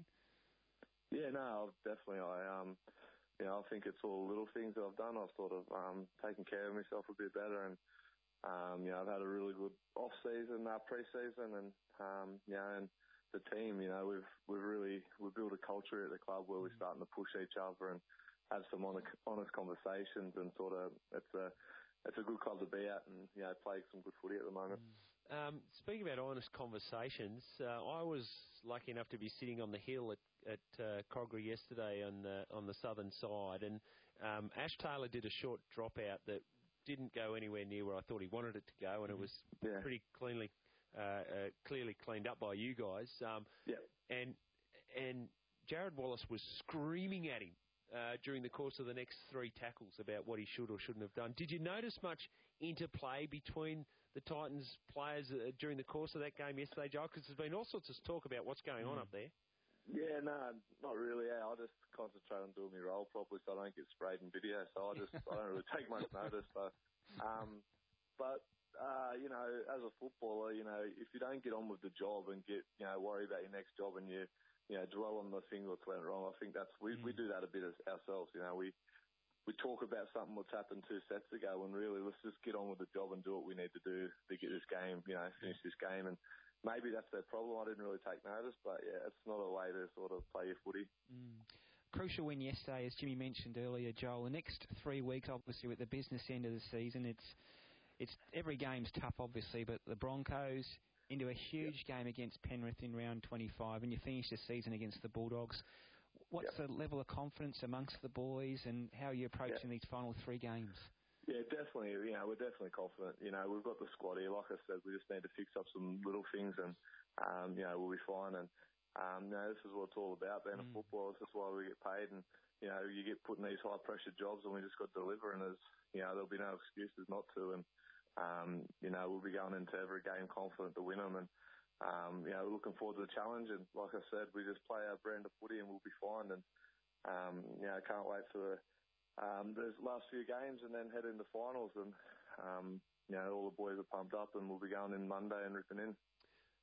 Yeah, no, definitely. I um, you know, I think it's all little things that I've done. I've sort of um, taken care of myself a bit better, and um, you know, I've had a really good off season, uh, pre-season, and um, you know, and the team, you know, we've we've really we've built a culture at the club where we're starting to push each other and have some honest, honest conversations, and sort of it's a it's a good club to be at, and you know, play some good footy at the moment. Um, speaking about honest conversations, uh, I was lucky enough to be sitting on the hill at at uh, Cogra yesterday on the on the southern side, and um, Ash Taylor did a short dropout that didn't go anywhere near where I thought he wanted it to go, and it was yeah. pretty cleanly uh, uh, clearly cleaned up by you guys. Um, yeah. And and Jared Wallace was screaming at him Uh, during the course of the next three tackles about what he should or shouldn't have done. Did you notice much interplay between the Titans players uh, during the course of that game yesterday, Joel? Because there's been all sorts of talk about what's going mm. on up there. Yeah, no, not really. Yeah. I just concentrate on doing my role properly so I don't get sprayed in video. So I just I don't really take much notice. So, um, but uh, you know, as a footballer, you know, if you don't get on with the job and get, you know, worry about your next job and you you know, dwell on the thing that's went wrong. I think that's we, mm. we do that a bit as ourselves. You know, we we talk about something that's happened two sets ago, and really let's just get on with the job and do what we need to do to get this game, you know, finish this game. And maybe that's their problem. I didn't really take notice, but yeah, it's not a way to sort of play your footy. Mm. Crucial win yesterday, as Jimmy mentioned earlier, Joel. The next three weeks, obviously, with the business end of the season, it's it's every game's tough, obviously, but the Broncos into a huge yep. game against Penrith in round twenty-five, and you finish the season against the Bulldogs. What's yep. the level of confidence amongst the boys, and how are you approaching yep. these final three games? Yeah, definitely. You know, we're definitely confident. You know, we've got the squad here. Like I said, we just need to fix up some little things, and um, you know, we'll be fine. And um, you know, this is what it's all about. Being mm. a footballer, this is why we get paid. And you know, you get put in these high pressure jobs, and we just got to deliver. And there's, you know, there'll be no excuses not to. And Um, you know, we'll be going into every game confident to win them, and um, you know, looking forward to the challenge. And like I said, we just play our brand of footy, and we'll be fine. And um, you know, can't wait for the um, those last few games, and then head into finals. And um, you know, all the boys are pumped up, and we'll be going in Monday and ripping in.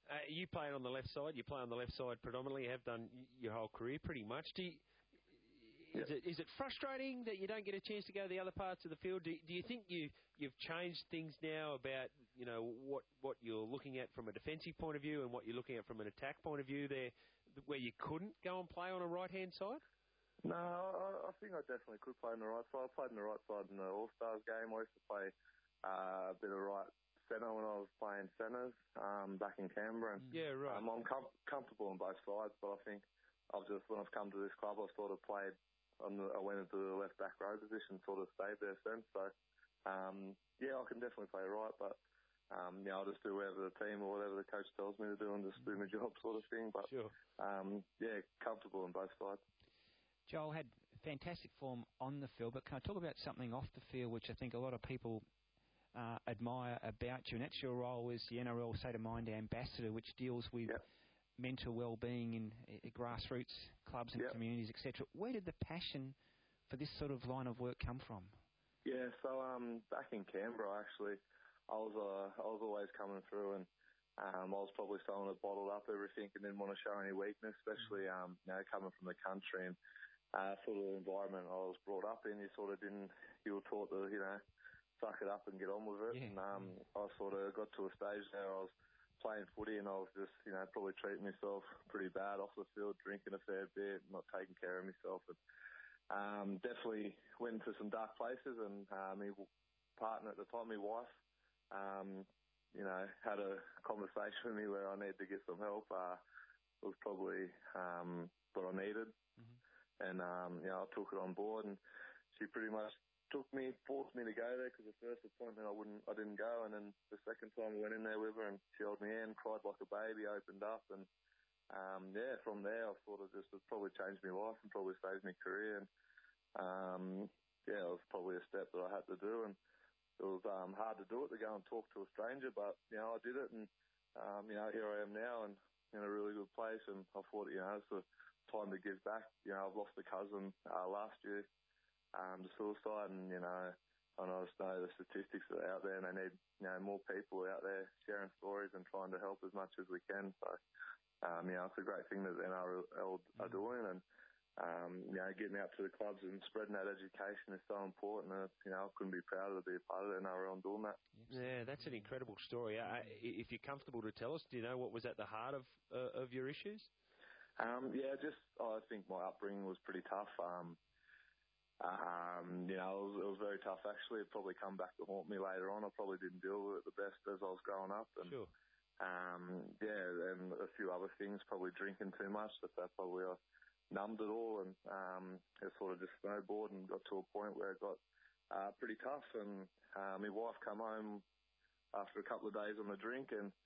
Uh, you play on the left side. You play on the left side predominantly. You have done y- your whole career pretty much. Do you, is Yep. it is it frustrating that you don't get a chance to go to the other parts of the field? Do, do you think you you've changed things now about you know what what you're looking at from a defensive point of view and what you're looking at from an attack point of view there, where you couldn't go and play on a right hand side? No, I, I think I definitely could play on the right side. I played on the right side in the All Stars game. I used to play uh, a bit of right centre when I was playing centres um, back in Canberra. And, yeah, right. Um, I'm com- comfortable on both sides, but I think I've just when I've come to this club, I've sort of played. On the, I went into the left back row position, sort of stayed there since. So, um, yeah, I can definitely play right, but um, yeah, I'll just do whatever the team or whatever the coach tells me to do and just do my job, sort of thing. But sure. um, yeah, comfortable on both sides. Joel had fantastic form on the field, but can I talk about something off the field, which I think a lot of people uh, admire about you, and that's your role as the N R L State of Mind ambassador, which deals with. Yep. Mental well-being in uh, grassroots clubs and yep. communities, et cetera. Where did the passion for this sort of line of work come from? Yeah, so um, back in Canberra, actually, I was uh, I was always coming through, and um, I was probably someone that bottled up everything and didn't want to show any weakness, especially um, you know coming from the country and uh, sort of the environment I was brought up in. You sort of didn't, you were taught to you know suck it up and get on with it, yeah. and um, I sort of got to a stage there I was playing footy and I was just, you know, probably treating myself pretty bad off the field, drinking a fair bit, not taking care of myself. And um, definitely went into some dark places and uh, my partner at the time, my wife, um, you know, had a conversation with me where I needed to get some help. Uh, it was probably um, what I needed. Mm-hmm. And, um, you know, I took it on board and she pretty much took me, forced me to go there because the first appointment I wouldn't, I didn't go, and then the second time I went in there with her and she held me in, cried like a baby, opened up, and um, yeah, from there I sort of just it probably changed my life and probably saved my career, and um, yeah, it was probably a step that I had to do, and it was um, hard to do it to go and talk to a stranger, but you know I did it, and um, you know here I am now and in a really good place, and I thought you know it's the time to give back. You know I've lost a cousin uh, last year. Um, to suicide, and you know, and I just know the statistics that are out there, and they need you know more people out there sharing stories and trying to help as much as we can. So, um, you know, it's a great thing that the N R L are doing, and um, you know, getting out to the clubs and spreading that education is so important. And you know, I couldn't be prouder to be a part of the N R L and doing that. Yeah, that's an incredible story. Uh, if you're comfortable to tell us, do you know what was at the heart of uh, of your issues? Um, yeah, just oh, I think my upbringing was pretty tough. Um, Um, you know, it was, it was very tough actually. It probably come back to haunt me later on. I probably didn't deal with it the best as I was growing up. And, sure. Um, yeah, and a few other things, probably drinking too much. That that probably I numbed it all, and um, it sort of just snowboarded and got to a point where it got uh, pretty tough. And uh, my wife come home after a couple of days on the drink, and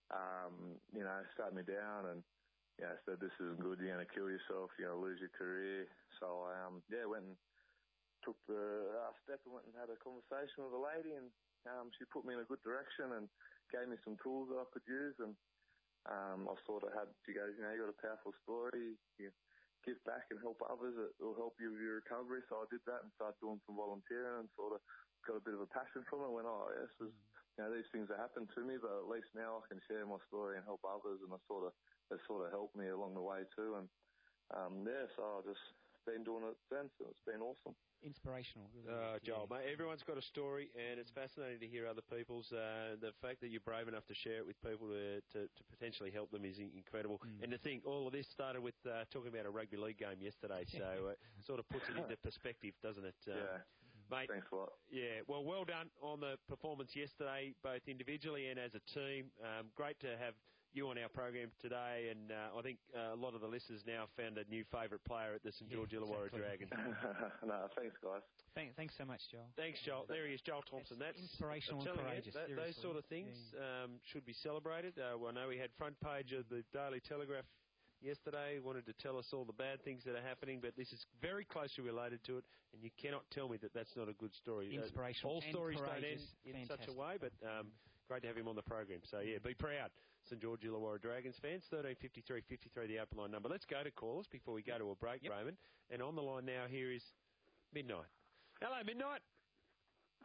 um, you know, sat me down and. Yeah, said this isn't good. You're going to kill yourself. You're going to lose your career. So I, um, yeah, went and took the uh, step and went and had a conversation with a lady, and um, she put me in a good direction and gave me some tools that I could use. And um, I sort of had, she goes, you know, you got a powerful story. You give back and help others. It will help you with your recovery. So I did that and started doing some volunteering and sort of got a bit of a passion from it. Went, oh, yes, this is, you know, these things have happened to me, but at least now I can share my story and help others. And I sort of it sort of helped me along the way too, and um, yeah, so I've just been doing it since, and it's been awesome. Inspirational, really. Uh, Joel, yeah. mate, everyone's got a story, and it's fascinating to hear other people's. Uh, the fact that you're brave enough to share it with people to, to, to potentially help them is incredible. Mm. And to think all of this started with uh, talking about a rugby league game yesterday, so it uh, sort of puts it into perspective, doesn't it? Uh, yeah. Mate, thanks a lot. Yeah, well, well done on the performance yesterday, both individually and as a team. Um, great to have you on our program today, and uh, I think uh, a lot of the listeners now found a new favourite player at the St George yeah, Illawarra exactly. Dragons. No, thanks, guys. Thank, thanks so much, Joel. Thanks, Joel. There he is, Joel Thompson. That's, That's inspirational and courageous. You, that, those sort of things yeah. um, should be celebrated. Uh, well, I know we had front page of the Daily Telegraph yesterday, wanted to tell us all the bad things that are happening, but this is very closely related to it, and you cannot tell me that that's not a good story. Inspirational. Uh, all stories don't end in Fantastic. such a way, but um, great to have him on the program. So, yeah, be proud, St George Illawarra Dragons fans. thirteen fifty-three fifty-three, the open line number. Let's go to callers before we go to a break, yep. Raymond. And on the line now here is Midnight. Hello, Midnight.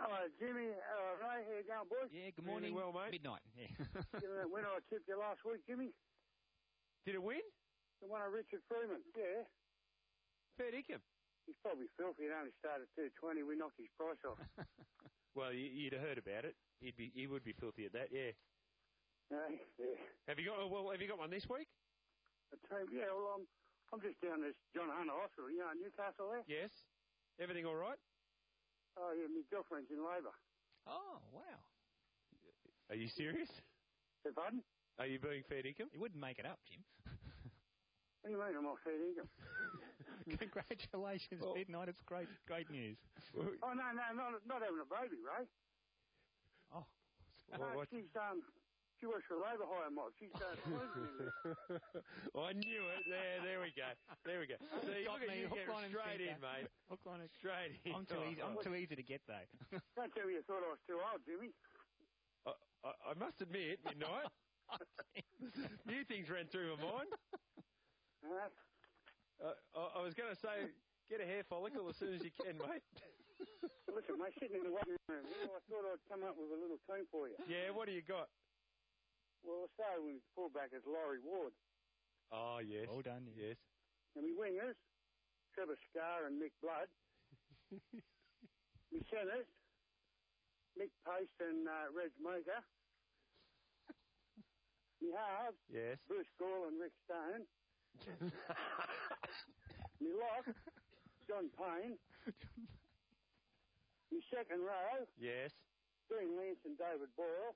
Hello, Jimmy. Uh, Ray, how you going, boys? Yeah, good morning. Really well, mate. Midnight. Yeah. You know that winner I tipped you last week, Jimmy? Did it win? The one of Richard Freeman, yeah. Fair dinkum. He's probably filthy. It only started at two twenty. We knocked his price off. Well, you, you'd have heard about it. He'd be, he would be filthy at that, yeah. Uh, yeah. Have you got? Well, have you got one this week? A team, yeah. Well, I'm, I'm just down this John Hunter Hospital, you know, in Newcastle there. Yes. Everything all right? Oh yeah, my girlfriend's in labour. Oh wow. Are you serious? Hey, pardon? Are you being fair dinkum? You wouldn't make it up, Jim. What do you mean I'm off fair income? Congratulations, well, Midnight. It's great, great news. Oh no, no, not not having a baby, Ray. Oh. No, what? she's um. She works for a labour hire mob. She's uh, I knew it. There, there we go. There we go. See, Got look at me. you Hook, get line, and straight in, sinker. mate. Hook, line, and- Straight in. I'm too easy. I'm too easy to get though. Don't tell me you thought I was too old, Jimmy. I, I, I must admit, Midnight, new things ran through my mind. Uh, Uh, I, I was going to say, get a hair follicle as soon as you can, mate. Listen, mate, sitting in the waiting room, you know, I thought I'd come up with a little team for you. Yeah, what do you got? Well, I started with fullback as Laurie Ward. Oh, yes. Well done. Yes. And my wingers, Trevor Scarr and Mick Blood. My centres, Mick Pace and uh, Reg Maker. My halves, Yes. Bruce Gall and Rick Stone. My lock, John Payne. My second row, Yes. Dean Lance and David Boyle.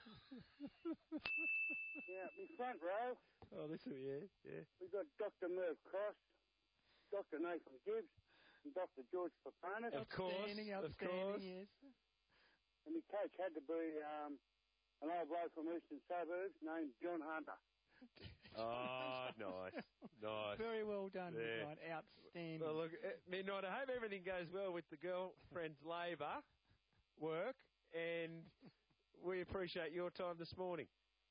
Yeah, my front row, Oh, this will, yeah, yeah. we've got Doctor Merv Cross, Doctor Nathan Gibbs, and Doctor George Papanis. Of course, Outstanding, of course. outstanding, yes. And my coach had to be um, an old bloke from Eastern Suburbs named John Hunter. Oh, nice, nice. Very well done, Yeah. Midnight. Outstanding. Well, look, uh, Midnight, I hope everything goes well with the girlfriend's labour work, and we appreciate your time this morning.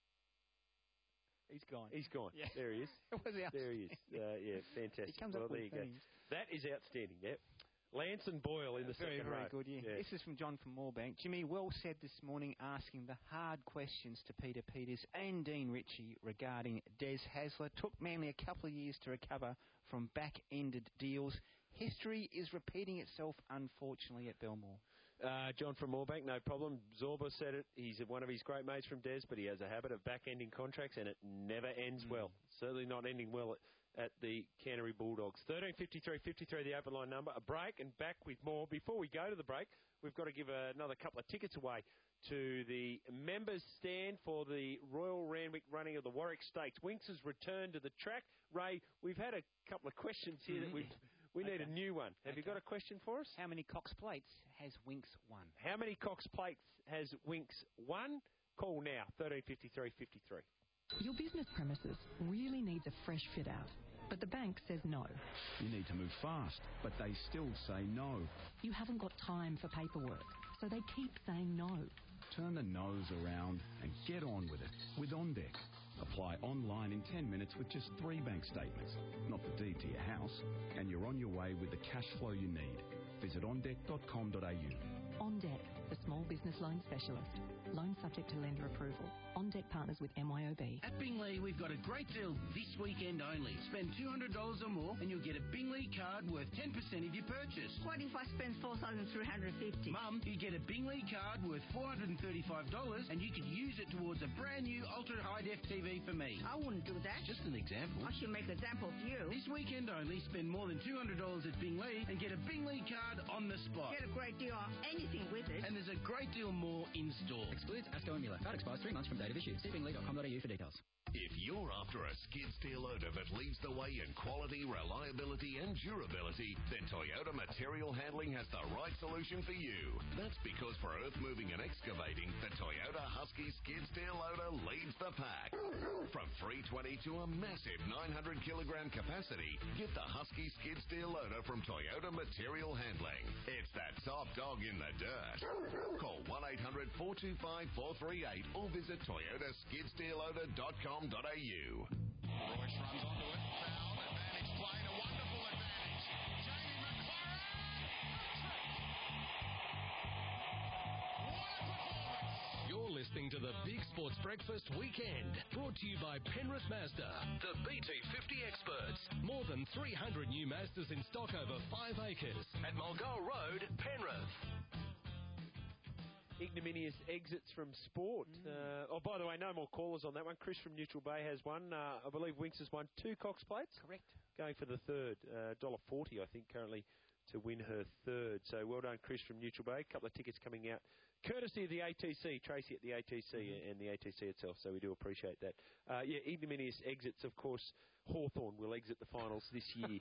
He's gone. He's gone. Yeah. There he is. It was There he is. Uh, yeah, fantastic. He comes well, up there with you go. themes. That is outstanding, yep. Lance and Boyle in the Very, second very row. good, yeah. Yeah. This is from John from Moorebank. Jimmy, well said this morning, asking the hard questions to Peter Peters and Dean Ritchie regarding Des Hasler. Took Manly a couple of years to recover from back-ended deals. History is repeating itself, unfortunately, at Belmore. Uh, John from Moorebank, no problem. Zorba said it. He's one of his great mates from Des, but he has a habit of back-ending contracts, and it never ends Mm. well. Certainly not ending well at, at the Canterbury Bulldogs. thirteen fifty-three fifty-three, the open line number. A break and back with more. Before we go to the break, we've got to give uh, another couple of tickets away to the members' stand for the Royal Randwick running of the Warwick Stakes. Winks has returned to the track. Ray, we've had a couple of questions here Mm-hmm. that we've... We need Okay. a new one. Have Okay. you got a question for us? How many Cox plates has Winks won? How many Cox plates has Winks won? Call now, thirteen fifty-three fifty-three. Your business premises really needs a fresh fit out, but the bank says no. You need to move fast, but they still say no. You haven't got time for paperwork, so they keep saying no. Turn the no's around and get on with it with OnDeck. Apply online in ten minutes with just three bank statements, not the deed to your house, and you're on your way with the cash flow you need. Visit on deck dot com dot a u. On Deck, the small business loan specialist. Loan subject to lender approval. On Deck partners with M Y O B. At Bingley, we've got a great deal this weekend only. Spend two hundred dollars or more and you'll get a Bingley card worth ten percent of your purchase. What if I spend four thousand three hundred fifty dollars? Mum, you get a Bingley card worth four hundred thirty-five dollars and you could use it towards a brand new ultra-high-def T V for me. I wouldn't do that. Just an example. I should make an example of you. This weekend only, spend more than two hundred dollars at Bingley and get a Bingley card on the spot. Get a great deal on anything with it. And there's a great deal more in store. Excludes Asco and Miller. Card expires three months from date of issue. See bingley dot com dot a u for details. If you're after a skid steer loader that leads the way in quality, reliability and durability, then Toyota Material Handling has the right solution for you. That's because for earth moving and excavating, the Toyota Husky skid steer loader leads the pack. From three twenty to a massive nine hundred kilogram capacity, get the Husky skid steer loader from Toyota Material Handling. It's that top dog in the dirt. Call one eight hundred four two five four three eight or visit toyota skid steer loader dot com dot a u. Royce runs onto it. Foul. Advantage play. A wonderful advantage. Jamie McLaren. listening to the Big Sports Breakfast Weekend, brought to you by Penrith Mazda, the B T fifty experts. More than three hundred new Mazdas in stock over five acres at Mulgoa Road, Penrith. Ignominious exits from sport. Mm. Uh, oh, by the way, no more callers on that one. Chris from Neutral Bay has one. Uh, I believe Winks has won two Cox plates. Correct. Going for the third. Uh, one dollar forty, I think, currently to win her third. So well done, Chris from Neutral Bay. A couple of tickets coming out, courtesy of the A T C, Tracy at the A T C mm-hmm. and the A T C itself. So we do appreciate that. Uh, yeah, ignominious exits, of course. Hawthorn will exit the finals this year,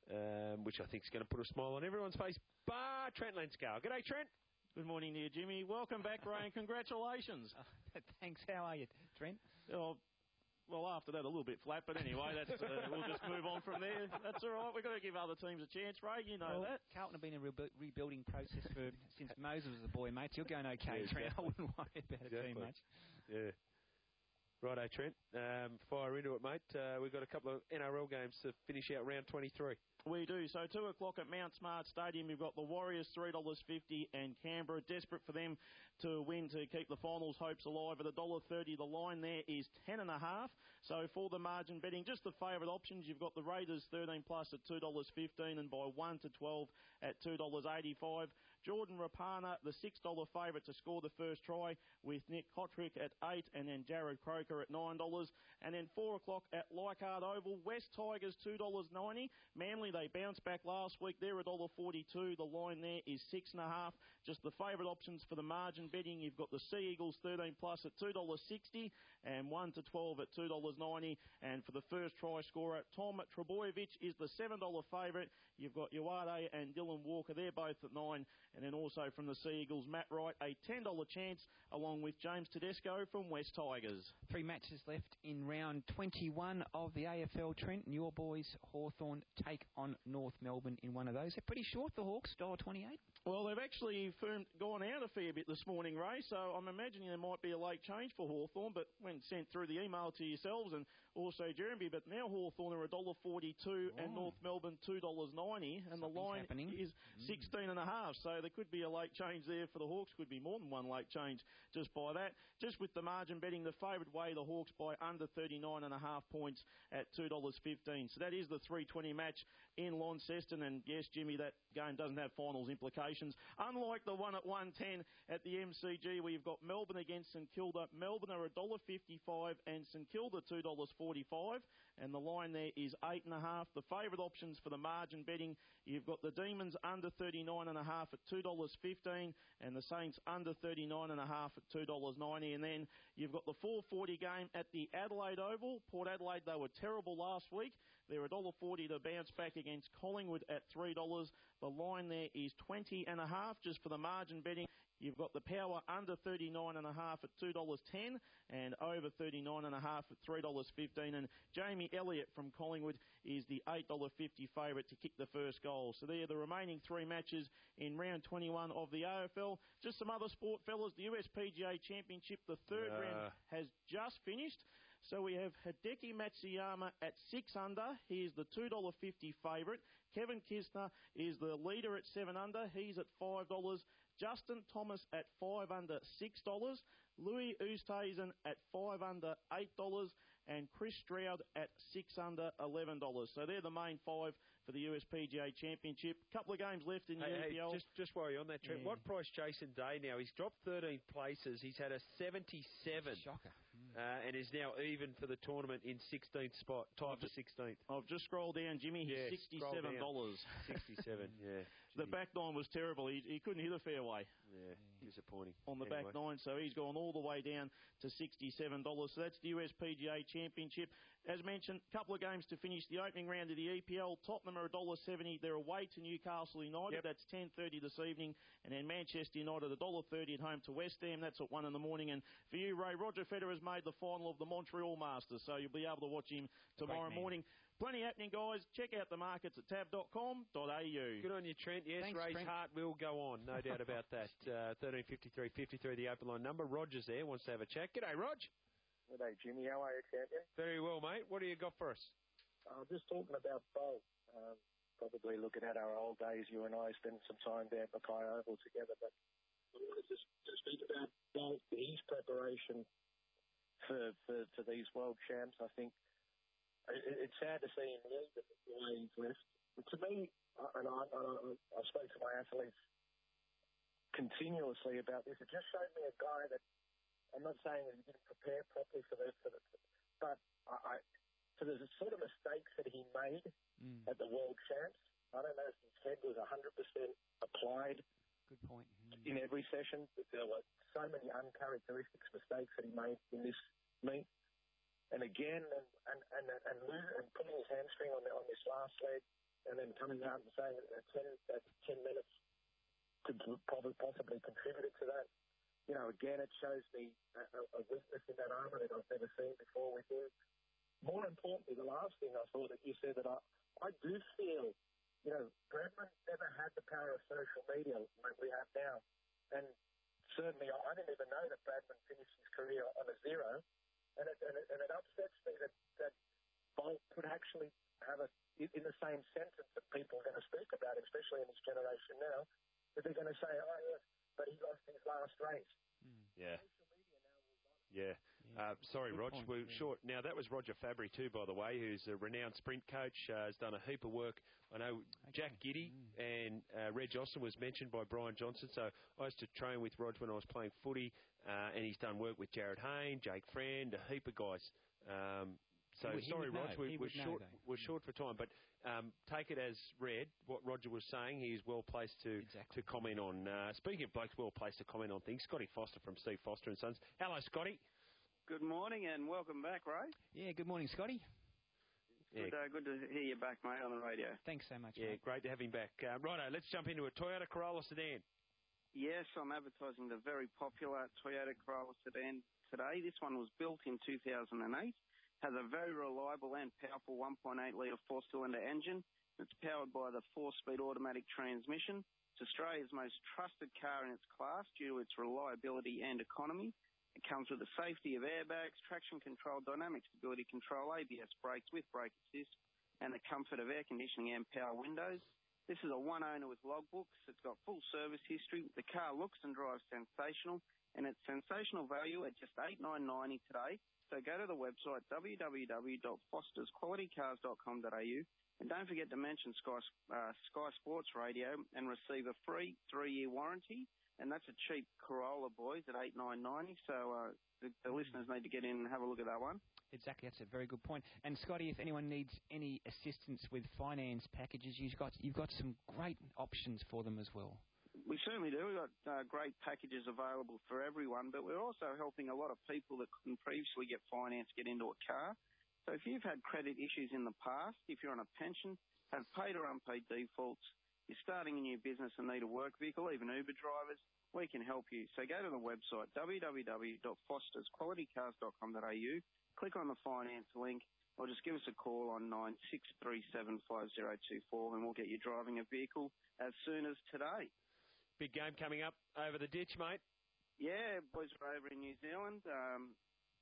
um, which I think is going to put a smile on everyone's face. Bar Trent Lenskau. G'day, Trent. Good morning there, Jimmy. Welcome back, Ray, and congratulations. Uh, thanks. How are you, Trent? Oh, well, after that, a little bit flat, but anyway, that's, uh, we'll just move on from there. That's all right. We've got to give other teams a chance, Ray. You know well, that. Carlton have been in a rebu- rebuilding process for since Moses was a boy, mate. You're going okay, yeah, Trent. exactly. I wouldn't worry about it exactly. too much. Yeah. Righto, Trent. Um, fire into it, mate. Uh, we've got a couple of N R L games to finish out round twenty-three. We do. So two o'clock at Mount Smart Stadium, you've got the Warriors three dollars fifty and Canberra desperate for them to win to keep the finals hopes alive. At one dollar thirty, the line there is ten and a half. So for the margin betting, just the favourite options, you've got the Raiders thirteen plus at two dollars fifteen and by one to twelve at two dollars eighty-five. Jordan Rapana, the six dollars favourite to score the first try with Nick Kotrick at eight and then Jared Croker at nine dollars. And then four o'clock at Leichhardt Oval, West Tigers two dollars ninety. Manly, they bounced back last week. They're one dollar forty-two. The line there is six and a half. Just the favourite options for the margin betting. You've got the Sea Eagles thirteen plus at two dollars sixty and one to twelve at two dollars ninety. And for the first try scorer, Tom Trebojevic is the seven dollars favourite. You've got Uade and Dylan Walker. They're both at nine. And then also from the Sea Eagles, Matt Wright, a ten dollars chance, along with James Tedesco from West Tigers. Three matches left in round twenty-one of the A F L, Trent. And your boys, Hawthorn, take on North Melbourne in one of those. They're pretty short, the Hawks, one dollar twenty-eight. Well, they've actually firmed, gone out a fair bit this morning, Ray, so I'm imagining there might be a late change for Hawthorn, but when sent through the email to yourselves and also Jeremy, but now Hawthorn are one dollar forty-two oh. and North Melbourne two dollars ninety, and Something's the line happening. is sixteen and a half, so there could be a late change there for the Hawks, could be more than one late change just by that. Just with the margin betting, the favourite way, the Hawks by under thirty-nine and a half points at two dollars fifteen. So that is the three twenty match in Launceston, and yes, Jimmy, that game doesn't have finals implications. Unlike the one at one ten at the M C G, where you've got Melbourne against St Kilda. Melbourne are one dollar fifty-five and St Kilda two dollars forty-five, and the line there is eight and a half. The favourite options for the margin betting, you've got the Demons under thirty-nine and a half at two dollars fifteen, and the Saints under thirty-nine and a half at two dollars ninety. And then you've got the four forty game at the Adelaide Oval. Port Adelaide, they were terrible last week. They're one dollar forty to bounce back against Collingwood at three dollars. The line there is twenty and a half just for the margin betting. You've got the Power under thirty-nine and a half at two dollars ten and over thirty-nine and a half at three dollars fifteen. And Jamie Elliott from Collingwood is the eight dollars fifty favourite to kick the first goal. So there are the remaining three matches in round twenty-one of the A F L. Just some other sport, fellas. The U S P G A Championship, the third uh. round has just finished. So we have Hideki Matsuyama at six under. He is the two dollars fifty favourite. Kevin Kisner is the leader at seven under. He's at five dollars. Justin Thomas at five under, six dollars. Louis Oosthuizen at five under, eight dollars. And Chris Stroud at six under, eleven dollars. So they're the main five for the U S P G A Championship. Couple of games left in the hey, E P L. Hey, just, just while you're on that, Trent, Yeah. what price Jason Day now? He's dropped thirteen places. He's had a seventy-seven. Shocker. Uh, and is now even for the tournament in sixteenth spot, tied for sixteenth. I've just scrolled down, Jimmy. He's Yeah, sixty-seven dollars. sixty-seven, yeah. The back nine was terrible. He, he couldn't hit a fairway. Yeah, disappointing. On the Anyway. back nine, so he's gone all the way down to sixty-seven dollars. So that's the U S P G A Championship. As mentioned, a couple of games to finish the opening round of the E P L. Tottenham are one dollar seventy. They're away to Newcastle United. Yep. That's ten thirty this evening. And then Manchester United one dollar thirty at home to West Ham. That's at one in the morning. And for you, Ray, Roger Federer's made the final of the Montreal Masters, so you'll be able to watch him tomorrow morning. Plenty happening, guys. Check out the markets at tab dot com dot a u. Good on you, Trent. Yes, Thanks, Ray's Trent. heart will go on. No doubt about that. Uh, thirteen fifty-three fifty-three, the open line number. Roger's there, wants to have a chat. G'day, Rog. G'day, Jimmy. How are you, champion? Very well, mate. What do you got for us? Uh, just talking about bowl. Um, probably looking at our old days, you and I spending some time down at Mackay Oval together. But I wanted to, to speak about Bolt, his preparation for, for, for these world champs. I think it, it's sad to see him leave the way he's left. But to me, and I, I, I spoke to my athletes continuously about this, it just showed me a guy that, I'm not saying that he didn't prepare properly for the, for the but I, I, for the sort of mistakes that he made mm. at the world champs, I don't know if his head was one hundred percent applied. Good point. Mm. In every session. There were so many uncharacteristic mistakes that he made in this meet. And again, and and and, and, losing, and putting his hamstring on the, on this last leg, and then coming out and saying that ten, that ten minutes could probably possibly contributed to that. You know, again, it shows me a, a weakness in that armour that I've never seen before with him. More importantly, the last thing I thought that you said that I, I do feel, you know, Bradman never had the power of social media like we have now. And certainly, I, I didn't even know that Bradman finished his career on a zero. And it, and it, and it upsets me that, that Bolt could actually have a, in the same sentence that people are going to speak about, especially in this generation now, that they're going to say, oh, yes, but he lost his last race. Mm. Yeah. Yeah. Uh, sorry, Rog, we're short. Now, that was Roger Fabry too, by the way, who's a renowned sprint coach, uh, has done a heap of work. I know Jack Giddy mm. and uh, Reg Austin was mentioned by Brian Johnson, so I used to train with Rog when I was playing footy, uh, and he's done work with Jared Hayne, Jake Friend, a heap of guys. Um, so, he, sorry, he Rog, we, we're, short, know, we're short for time, but um, take it as read, what Roger was saying. He's well placed to, exactly. to comment on. Uh, speaking of blokes well placed to comment on things, Scotty Foster from Steve Foster and Sons. Hello, Scotty. Good morning and welcome back, Ray. Yeah, good morning, Scotty. Good, Yeah. uh, good to hear you back, mate, on the radio. Thanks so much, Yeah, mate. great to have him back. Uh, righto, let's jump into a Toyota Corolla sedan. Yes, I'm advertising the very popular Toyota Corolla sedan today. This one was built in two thousand eight, has a very reliable and powerful one point eight litre four-cylinder engine. It's powered by the four-speed automatic transmission. It's Australia's most trusted car in its class due to its reliability and economy. It comes with the safety of airbags, traction control, dynamic stability control, A B S brakes with brake assist, and the comfort of air conditioning and power windows. This is a one owner with logbooks. It's got full service history. The car looks and drives sensational, and it's sensational value at just eight thousand nine hundred ninety dollars today. So go to the website w w w dot fosters quality cars dot com dot a u and don't forget to mention Sky, uh, Sky Sports Radio and receive a free three-year warranty. And that's a cheap Corolla, boys, at eight thousand nine hundred ninety dollars. So uh, the, the listeners need to get in and have a look at that one. Exactly, that's a very good point. And Scotty, if anyone needs any assistance with finance packages, you've got you've got some great options for them as well. We certainly do. We've got uh, great packages available for everyone, but we're also helping a lot of people that couldn't previously get finance get into a car. So if you've had credit issues in the past, if you're on a pension, have paid or unpaid defaults, you're starting a new business and need a work vehicle, even Uber drivers, we can help you. So go to the website w w w dot fosters quality cars dot com dot a u, click on the finance link, or just give us a call on nine six three seven five zero two four and we'll get you driving a vehicle as soon as today. Big game coming up over the ditch, mate. Yeah, boys are over in New Zealand. Um,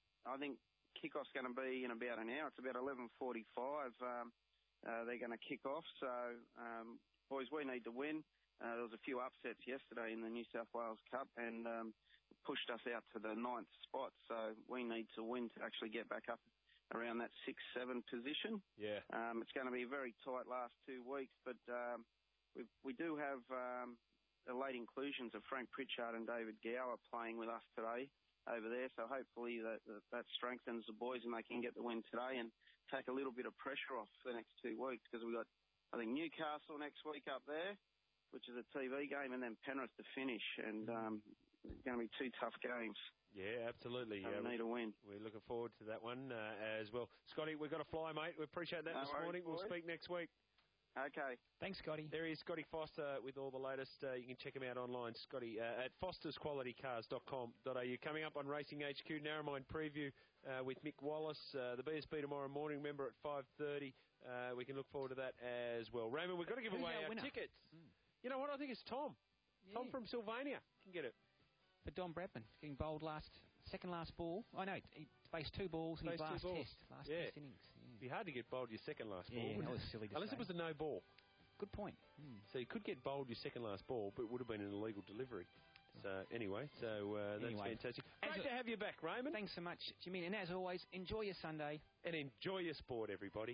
I think kickoff's going to be in about an hour. It's about eleven forty-five. Um, uh, they're going to kick off. So, um, boys, we need to win. Uh, there was a few upsets yesterday in the New South Wales Cup and um, pushed us out to the ninth spot. So we need to win to actually get back up around that six seven position. Yeah. Um, it's going to be very tight last two weeks, but um, we we do have um, the late inclusions of Frank Pritchard and David Gower playing with us today over there. So hopefully that, that that strengthens the boys and they can get the win today and take a little bit of pressure off for the next two weeks because we've got, I think, Newcastle next week up there, which is a T V game, and then Penrith to finish. And um, it's going to be two tough games. Yeah, absolutely. So yeah, we need a win. We're looking forward to that one uh, as well. Scotty, we've got to fly, mate. We appreciate that No this worries, morning. We'll boys. speak next week. Okay. Thanks, Scotty. There he is, Scotty Foster, with all the latest. Uh, you can check him out online, Scotty, uh, at fosters quality cars dot com dot a u. Coming up on Racing H Q, Narromine preview uh, with Mick Wallace. Uh, the B S B tomorrow morning, remember, at five thirty. Uh, we can look forward to that as well. Raymond, we've got to give Who's away our our winner? tickets. Mm. You know what? I think it's Tom. Yeah. Tom from Sylvania can get it. For Don Bradman, getting bowled last, second last ball. I know, he faced two balls in his Faced two last balls. test, last Yeah. test innings. Yeah. It'd be hard to get bowled your second last ball. Yeah, wouldn't that it? was silly to Unless say. it was a no ball. Good point. Mm. So you could get bowled your second last ball, but it would have been an illegal delivery. So anyway, so uh, that's Anyway. fantastic. As Great a- to have you back, Raymond. Thanks so much, Jimmy. And as always, enjoy your Sunday. And enjoy your sport, everybody.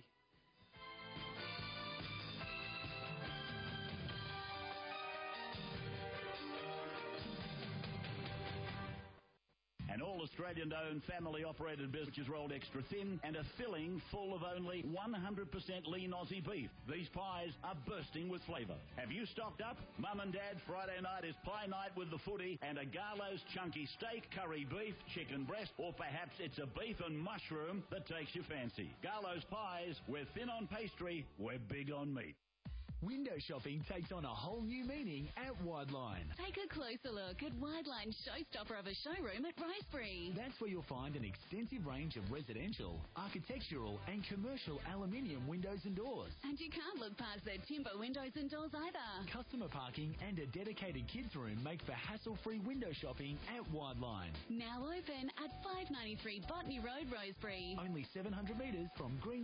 An all-Australian-owned, family-operated business which is rolled extra thin and a filling full of only one hundred percent lean Aussie beef. These pies are bursting with flavour. Have you stocked up? Mum and Dad, Friday night is pie night with the footy and a Garlo's chunky steak, curry beef, chicken breast, or perhaps it's a beef and mushroom that takes your fancy. Garlo's pies, we're thin on pastry, we're big on meat. Window shopping takes on a whole new meaning at Wideline. Take a closer look at Wideline's showstopper of a showroom at Ricebury. That's where you'll find an extensive range of residential, architectural and commercial aluminium windows and doors. And you can't look past their timber windows and doors either. Customer parking and a dedicated kids room make for hassle-free window shopping at Wideline. Now open at five ninety-three Botany Road, Rosebery. Only seven hundred metres from Green